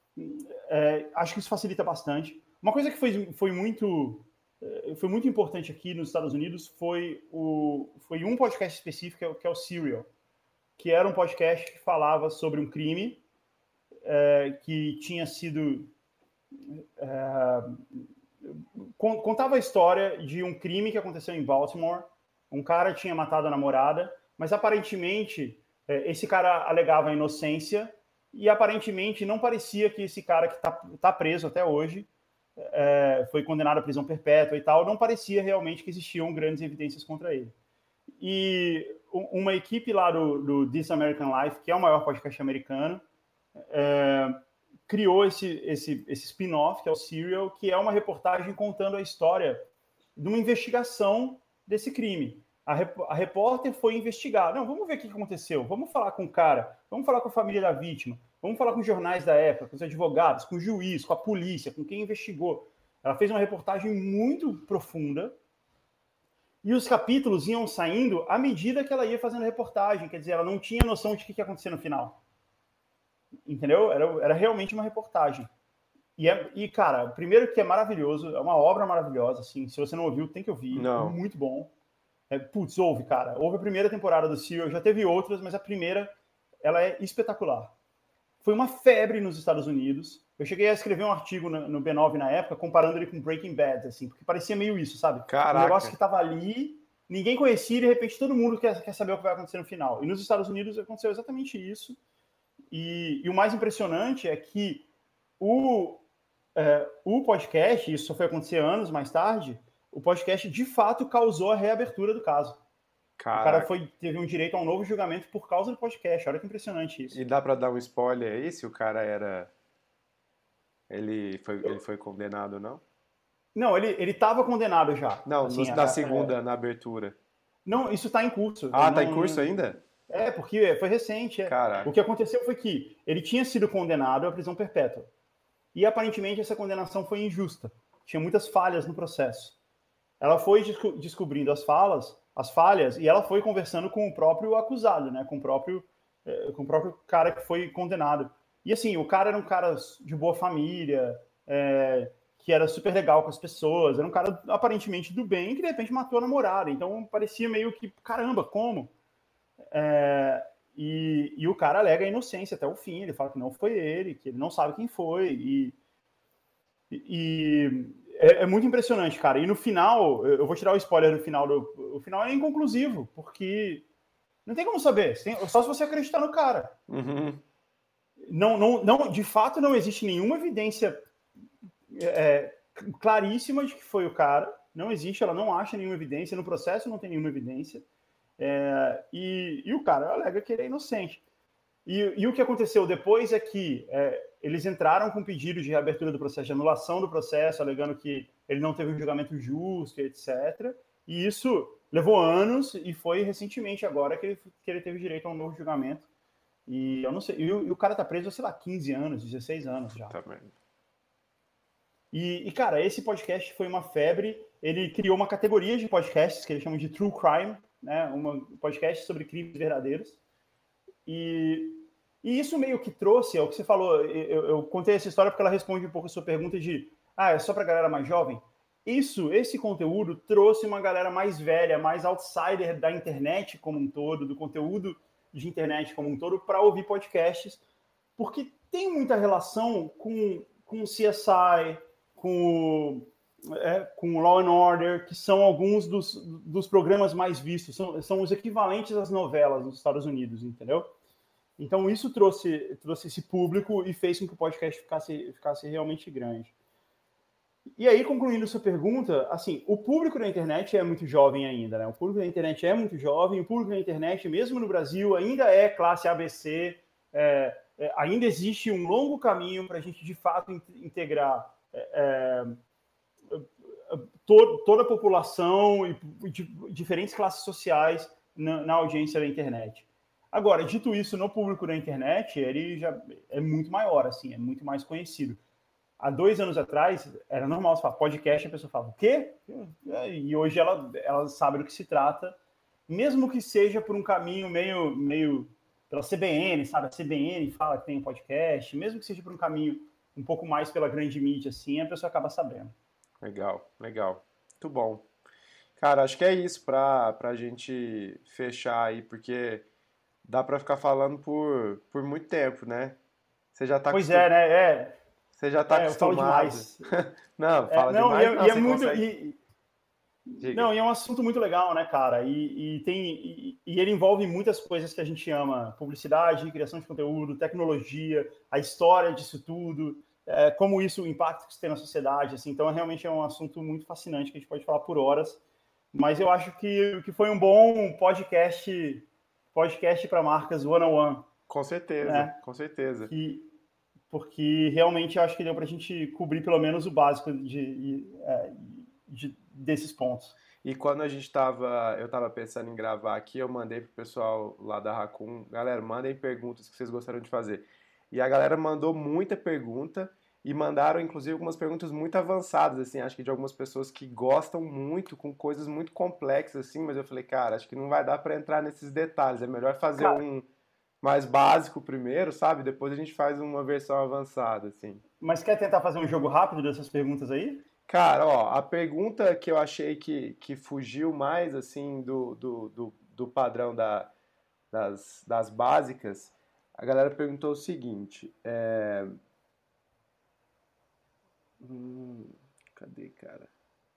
B: É, acho que isso facilita bastante. Uma coisa que foi, foi muito... foi muito importante aqui nos Estados Unidos foi, o, foi um podcast específico, que é o Serial, que era um podcast que falava sobre um crime é, que tinha sido... É, contava a história de um crime que aconteceu em Baltimore. Um cara tinha matado a namorada, mas aparentemente é, esse cara alegava a inocência e aparentemente não parecia que esse cara que está tá preso até hoje é, foi condenado à prisão perpétua e tal, não parecia realmente que existiam grandes evidências contra ele. E uma equipe lá do, do This American Life, que é o maior podcast americano, é, criou esse, esse, esse spin-off, que é o Serial, que é uma reportagem contando a história de uma investigação desse crime. A, rep, a repórter foi investigar. Não, vamos ver o que aconteceu. Vamos falar com o cara. Vamos falar com a família da vítima. Vamos falar com os jornais da época, com os advogados, com o juiz, com a polícia, com quem investigou. Ela fez uma reportagem muito profunda. E os capítulos iam saindo à medida que ela ia fazendo a reportagem. Quer dizer, ela não tinha noção de o que ia acontecer no final. Entendeu? Era, era realmente uma reportagem. E, é, e, cara, primeiro que é maravilhoso, é uma obra maravilhosa, assim. Se você não ouviu, tem que ouvir.
A: Não.
B: É muito bom. É, putz, ouve, cara. Ouve a primeira temporada do Serial, já teve outras, mas a primeira, ela é espetacular. Foi uma febre nos Estados Unidos. Eu cheguei a escrever um artigo no, no B nove na época, comparando ele com Breaking Bad, assim, porque parecia meio isso, sabe?
A: Caraca.
B: Um negócio que tava ali, ninguém conhecia, e de repente todo mundo quer, quer saber o que vai acontecer no final. E nos Estados Unidos aconteceu exatamente isso. E, e o mais impressionante é que o, é, o podcast, isso só foi acontecer anos mais tarde, o podcast de fato causou a reabertura do caso. Caraca. O cara foi, teve um direito a um novo julgamento por causa do podcast. Olha que impressionante isso.
A: E dá pra dar um spoiler aí se o cara era... Ele foi, ele foi condenado ou não?
B: Não, ele, ele tava condenado já.
A: Não,
B: assim,
A: na
B: a,
A: segunda,
B: a,
A: na abertura.
B: Não, isso tá em curso.
A: Ah,
B: não,
A: tá em curso ainda?
B: É, porque foi recente. É.
A: Caraca.
B: O que aconteceu foi que ele tinha sido condenado à prisão perpétua. e aparentemente essa condenação foi injusta. Tinha muitas falhas no processo. Ela foi desco- descobrindo as falas, as falhas, e ela foi conversando com o próprio acusado, né? Com o próprio, eh, com o próprio cara que foi condenado. E assim, o cara era um cara de boa família, é, que era super legal com as pessoas, era um cara aparentemente do bem, que de repente matou a namorada. Então parecia meio que, caramba, como? É, e, e o cara alega a inocência até o fim, ele fala que não foi ele, que ele não sabe quem foi, e, e é, é muito impressionante, cara. E no final, eu vou tirar o spoiler do final, do, o final é inconclusivo, porque não tem como saber, só se você acreditar no cara.
A: Uhum.
B: Não, não, não, de fato, não existe nenhuma evidência é, claríssima de que foi o cara. Não existe, ela não acha nenhuma evidência. No processo não tem nenhuma evidência. É, e, e o cara alega que ele é inocente. E, e o que aconteceu depois é que é, eles entraram com pedido de reabertura do processo, de anulação do processo, alegando que ele não teve um julgamento justo, etcétera. E isso levou anos e foi recentemente agora que ele, que ele teve direito a um novo julgamento. E eu não sei, e o, e o cara tá preso há, sei lá, quinze anos, dezesseis anos já.
A: Também.
B: E, e, cara, esse podcast foi uma febre. Ele criou uma categoria de podcasts que eles chamam de True Crime, né? Um podcast sobre crimes verdadeiros. E, e isso meio que trouxe, é o que você falou, eu, eu contei essa história porque ela responde um pouco a sua pergunta de, ah, é só pra galera mais jovem? Isso, esse conteúdo trouxe uma galera mais velha, mais outsider da internet como um todo, do conteúdo de internet como um todo, para ouvir podcasts, porque tem muita relação com, com o C S I, com, é, com Law and Order, que são alguns dos, dos programas mais vistos, são, são os equivalentes às novelas nos Estados Unidos, entendeu? Então isso trouxe, trouxe esse público e fez com que o podcast ficasse, ficasse realmente grande. E aí, concluindo sua pergunta, assim, o público da internet é muito jovem ainda, né? O público da internet é muito jovem, o público da internet, mesmo no Brasil, ainda é classe A B C, é, é, ainda existe um longo caminho para a gente, de fato, in- integrar é, é, to- toda a população e de, diferentes classes sociais na, na audiência da internet. Agora, dito isso, no público da internet, ele já é muito maior, assim, é muito mais conhecido. Há dois anos atrás, era normal você falar podcast, a pessoa falava, o quê? E hoje ela, ela sabe do que se trata, mesmo que seja por um caminho meio, meio pela C B N, sabe? A C B N fala que tem um podcast, mesmo que seja por um caminho um pouco mais pela grande mídia, assim, a pessoa acaba sabendo.
A: Legal, legal. Muito bom. Cara, acho que é isso pra, pra gente fechar aí, porque dá pra ficar falando por, por muito tempo, né? Você já tá
B: Pois é,
A: acostum...
B: né? É,
A: Você já tá
B: é eu falo
A: acostumado.
B: demais.
A: Não,
B: É,
A: fala
B: não, e
A: demais,
B: é,
A: não,
B: e é
A: você
B: muito...
A: consegue.
B: E,
A: Diga.
B: não, e é um assunto muito legal, né, cara? E, e tem, e, e ele envolve muitas coisas que a gente ama: publicidade, criação de conteúdo, tecnologia, a história disso tudo, é, como isso, o impacto que isso tem na sociedade. Assim. Então, realmente é um assunto muito fascinante que a gente pode falar por horas. Mas eu acho que, que foi um bom podcast, podcast para marcas one-on-one,
A: Com certeza,
B: né?
A: com certeza.
B: Que, porque realmente eu acho que deu para a gente cobrir pelo menos o básico de, de, de, desses pontos.
A: E quando a gente tava, eu tava pensando em gravar aqui, eu mandei pro pessoal lá da Raccoon, galera, mandem perguntas que vocês gostariam de fazer. E a galera mandou muita pergunta e mandaram inclusive algumas perguntas muito avançadas, assim, acho que de algumas pessoas que gostam muito, com coisas muito complexas, assim, mas eu falei, cara, acho que não vai dar para entrar nesses detalhes, é melhor fazer
B: Cara,
A: um mais básico primeiro, sabe? Depois a gente faz uma versão avançada, assim.
B: mas quer tentar fazer um jogo rápido dessas perguntas aí?
A: Cara, ó, a pergunta que eu achei que, que fugiu mais, assim, do, do, do, do padrão da, das, das básicas, a galera perguntou o seguinte, é... Hum, cadê, cara?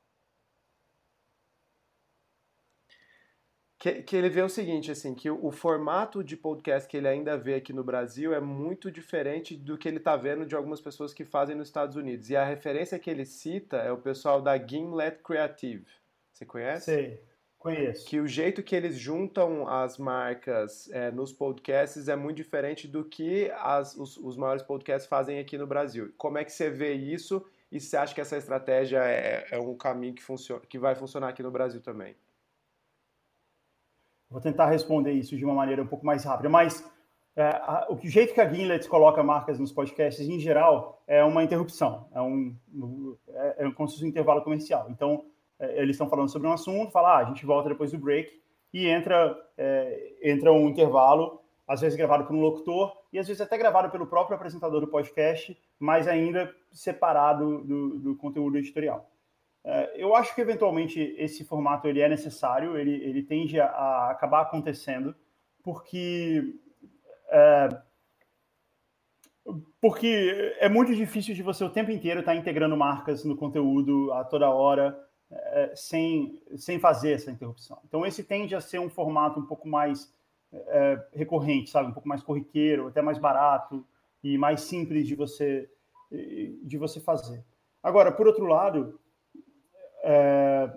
A: Que, que ele vê o seguinte, assim, que o, o formato de podcast que ele ainda vê aqui no Brasil é muito diferente do que ele está vendo de algumas pessoas que fazem nos Estados Unidos. E a referência que ele cita é o pessoal da Gimlet Creative. Você conhece?
B: Sei, conheço.
A: Que o jeito que eles juntam as marcas é, nos podcasts é muito diferente do que as, os, os maiores podcasts fazem aqui no Brasil. Como é que você vê isso e você acha que essa estratégia é, é um caminho que, funciona, que vai funcionar aqui no Brasil também?
B: Vou tentar responder isso de uma maneira um pouco mais rápida, mas é, a, o jeito que a Gimlet coloca marcas nos podcasts, em geral, é uma interrupção. É um, é, é como se fosse um intervalo comercial. Então, é, eles estão falando sobre um assunto, fala, ah, a gente volta depois do break, e entra, é, entra um intervalo, às vezes gravado por um locutor, e às vezes até gravado pelo próprio apresentador do podcast, mas ainda separado do, do conteúdo editorial. É, eu acho que, eventualmente, esse formato ele é necessário, ele, ele tende a, a acabar acontecendo, porque, é, porque é muito difícil de você o tempo inteiro estar integrando marcas no conteúdo a toda hora, é, sem, sem fazer essa interrupção. Então, esse tende a ser um formato um pouco mais é, recorrente, sabe? Um pouco mais corriqueiro, até mais barato e mais simples de você, de você fazer. Agora, por outro lado, é,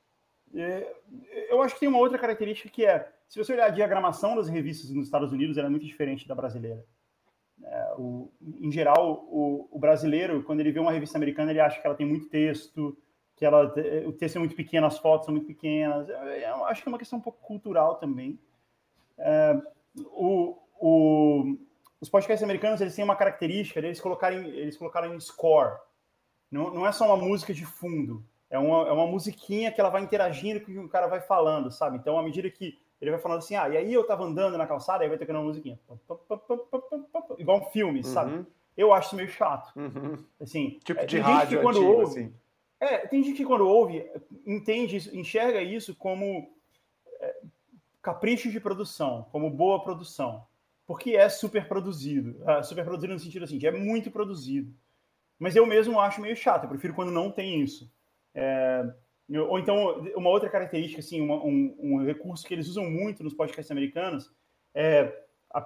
B: é, eu acho que tem uma outra característica que é, se você olhar a diagramação das revistas nos Estados Unidos, ela é muito diferente da brasileira. É, o, em geral, o, o brasileiro, quando ele vê uma revista americana, ele acha que ela tem muito texto, que ela, o texto é muito pequeno, as fotos são muito pequenas. Eu acho que é uma questão um pouco cultural também. É, o, o, os podcasts americanos, eles têm uma característica de eles colocarem, eles colocarem score. Não, não é só uma música de fundo, é uma, é uma musiquinha que ela vai interagindo com o que o cara vai falando, sabe? Então, à medida que ele vai falando assim, ah, e aí eu tava andando na calçada, aí vai tocando uma musiquinha. Igual um filme, uhum. sabe? Eu acho isso meio chato.
A: Uhum.
B: Assim,
A: tipo de
B: tem
A: rádio
B: gente que quando
A: antigo,
B: ouve,
A: assim.
B: É, tem gente que quando ouve, entende isso, enxerga isso como é, capricho de produção, como boa produção. Porque é super produzido. É, super produzido no sentido assim, que é muito produzido. Mas eu mesmo acho meio chato, eu prefiro quando não tem isso. É, ou então, uma outra característica, assim, uma, um, um recurso que eles usam muito nos podcasts americanos é a,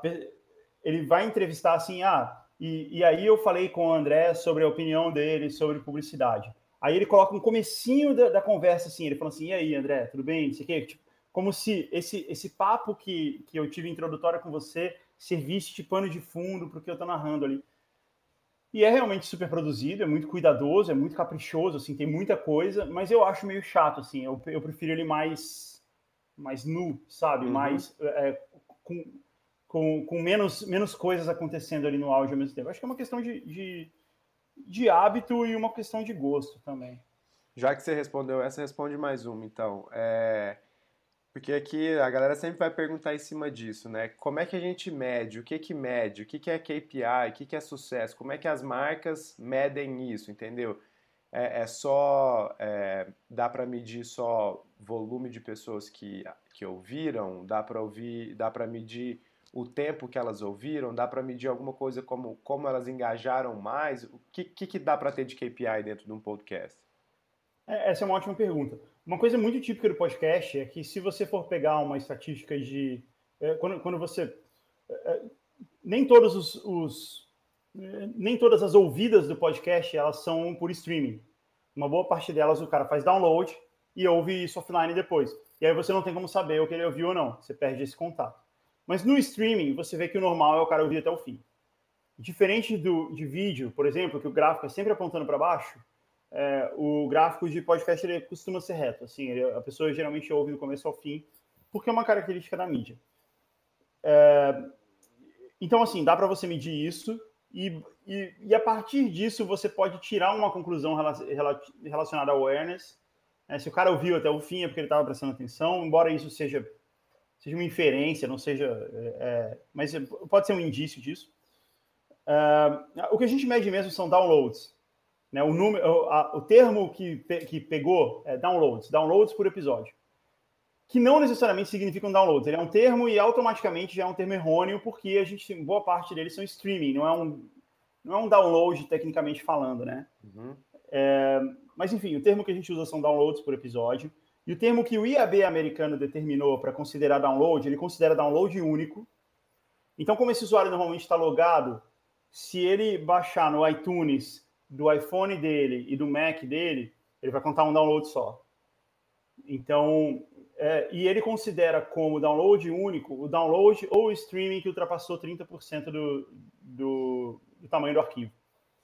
B: ele vai entrevistar assim, ah, e, e aí eu falei com o André sobre a opinião dele sobre publicidade. Aí ele coloca um comecinho da, da conversa, assim, ele fala assim, e aí, André, tudo bem? Não sei o quê. Tipo, como se esse, esse papo que, que eu tive introdutório com você servisse de pano de fundo para o que eu estou narrando ali. E é realmente super produzido, é muito cuidadoso, é muito caprichoso, assim, tem muita coisa, mas eu acho meio chato, assim, eu, eu prefiro ele mais, mais nu, sabe? Uhum. Mais, é, com, com, com menos, menos coisas acontecendo ali no áudio ao mesmo tempo. Acho que é uma questão de, de, de hábito e uma questão de gosto também.
A: Já que você respondeu essa, responde mais uma, então. É... Porque aqui a galera sempre vai perguntar em cima disso, né? Como é que a gente mede? O que que mede? O que que é K P I? O que que é sucesso? Como é que as marcas medem isso, entendeu? É, é só... É, dá para medir só volume de pessoas que, que ouviram? Dá para ouvir, dá para medir o tempo que elas ouviram? Dá para medir alguma coisa como, como elas engajaram mais? O que, que, que dá para ter de K P I dentro de um podcast?
B: Essa é uma ótima pergunta. Uma coisa muito típica do podcast é que se você for pegar uma estatística de... É, quando, quando você... É, nem todos os, os... Nem todas as ouvidas do podcast, elas são por streaming. Uma boa parte delas o cara faz download e ouve isso offline depois. E aí você não tem como saber o que ele ouviu ou não. Você perde esse contato. Mas no streaming, você vê que o normal é o cara ouvir até o fim. Diferente do, de vídeo, por exemplo, que o gráfico é sempre apontando para baixo, É, o gráfico de podcast ele costuma ser reto, assim, ele, a pessoa geralmente ouve do começo ao fim, porque é uma característica da mídia. É, então, assim, dá para você medir isso e, e, e a partir disso você pode tirar uma conclusão relacionada ao awareness. É, se o cara ouviu até o fim é porque ele estava prestando atenção, embora isso seja, seja uma inferência, não seja, é, mas pode ser um indício disso. É, o que a gente mede mesmo são downloads. Né, o, número, a, o termo que, que pegou é downloads, downloads por episódio, que não necessariamente significam downloads. Ele é um termo e automaticamente já é um termo errôneo, porque a gente tem boa parte deles são streaming, não é um, não é um download tecnicamente falando, né? Uhum. É, mas enfim, o termo que a gente usa são downloads por episódio, e o termo que o I A B americano determinou para considerar download, ele considera download único. Então, como esse usuário normalmente está logado, se ele baixar no iTunes do iPhone dele e do Mac dele, ele vai contar um download só. Então, é, e ele considera como download único o download ou o streaming que ultrapassou trinta por cento do, do, do tamanho do arquivo.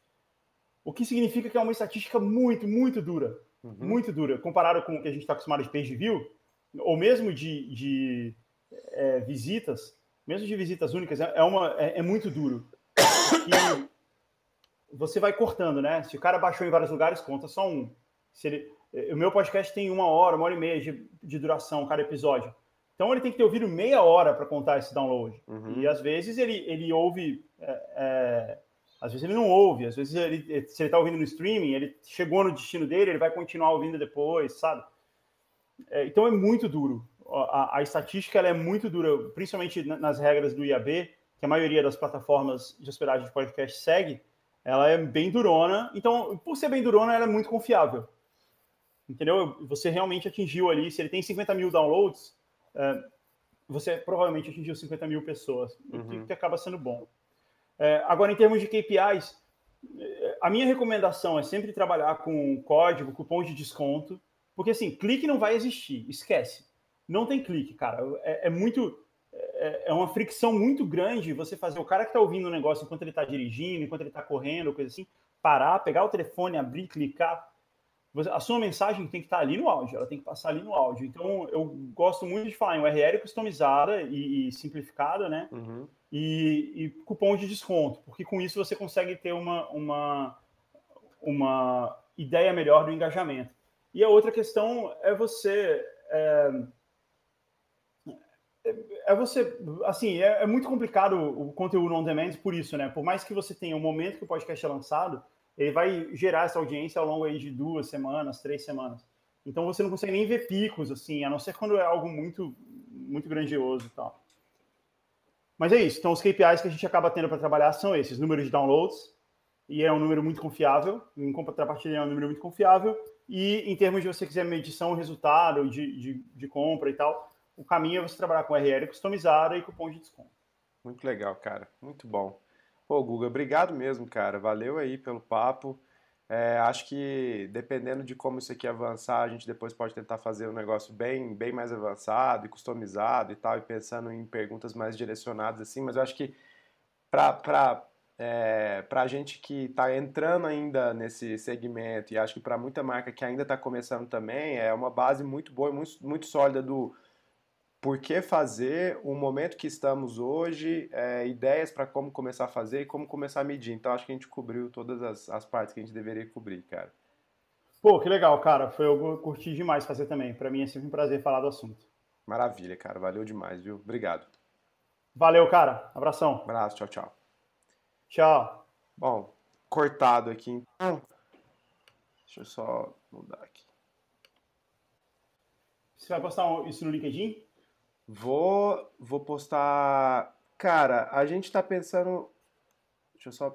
B: O que significa que é uma estatística muito, muito dura. Uhum. Muito dura. Comparado com o que a gente está acostumado de page view, ou mesmo de, de é, visitas, mesmo de visitas únicas, é, uma, é, é muito duro. Porque você vai cortando, né? Se o cara baixou em vários lugares, conta só um. Se ele, o meu podcast tem uma hora, uma hora e meia de, de duração, cada episódio. Então ele tem que ter ouvido meia hora para contar esse download. Uhum. E às vezes ele, ele ouve... É, é, às vezes ele não ouve. Às vezes, ele, se ele está ouvindo no streaming, ele chegou no destino dele, ele vai continuar ouvindo depois, sabe? É, então é muito duro. A, a estatística ela é muito dura, principalmente nas regras do I A B, que a maioria das plataformas de hospedagem de podcast segue. Ela é bem durona. Então, por ser bem durona, ela é muito confiável. Entendeu? Você realmente atingiu ali, se ele tem cinquenta mil downloads, é, você provavelmente atingiu cinquenta mil pessoas, uhum. que, que acaba sendo bom. É, agora, em termos de K P Is, a minha recomendação é sempre trabalhar com código, cupom de desconto, porque assim, clique não vai existir, esquece. Não tem clique, cara. É, é muito... É, é uma fricção muito grande você fazer o cara que está ouvindo o negócio enquanto ele está dirigindo, enquanto ele está correndo, coisa assim, parar, pegar o telefone, abrir, clicar. A sua mensagem tem que estar ali no áudio, ela tem que passar ali no áudio. Então, eu gosto muito de falar em U R L customizada e, e simplificada, né? Uhum. E, e cupom de desconto, porque com isso você consegue ter uma, uma, uma ideia melhor do engajamento. E a outra questão é você... É, é você... Assim, é, é muito complicado o conteúdo on-demand por isso, né? Por mais que você tenha um momento que o podcast é lançado, ele vai gerar essa audiência ao longo aí de duas semanas, três semanas. Então você não consegue nem ver picos, assim, a não ser quando é algo muito, muito grandioso e tal. Mas é isso. Então os K P Is que a gente acaba tendo para trabalhar são esses. Número de downloads, e é um número muito confiável. Em contrapartida é um número muito confiável. E em termos de você quiser medição, resultado de, de, de compra e tal, o caminho é você trabalhar com U R L customizada e cupom de desconto.
A: Muito legal, cara. Muito bom. Pô, Guga, obrigado mesmo, cara. Valeu aí pelo papo. É, acho que dependendo de como isso aqui avançar, a gente depois pode tentar fazer um negócio bem, bem mais avançado e customizado e tal, e pensando em perguntas mais direcionadas assim, mas eu acho que para é, a gente que está entrando ainda nesse segmento, e acho que para muita marca que ainda está começando também, é uma base muito boa e muito, muito sólida do por que fazer, o momento que estamos hoje, é, ideias para como começar a fazer e como começar a medir. Então, acho que a gente cobriu todas as, as partes que a gente deveria cobrir, cara.
B: Pô, que legal, cara. Foi, eu curti demais fazer também. Para mim é sempre um prazer falar do assunto.
A: Maravilha, cara. Valeu demais, viu? Obrigado.
B: Valeu, cara. Abração.
A: Abraço, tchau, tchau.
B: Tchau.
A: Bom, cortado aqui, então. Deixa eu só mudar aqui.
B: Você vai postar isso no LinkedIn?
A: Vou, vou postar... Cara, a gente tá pensando... Deixa eu só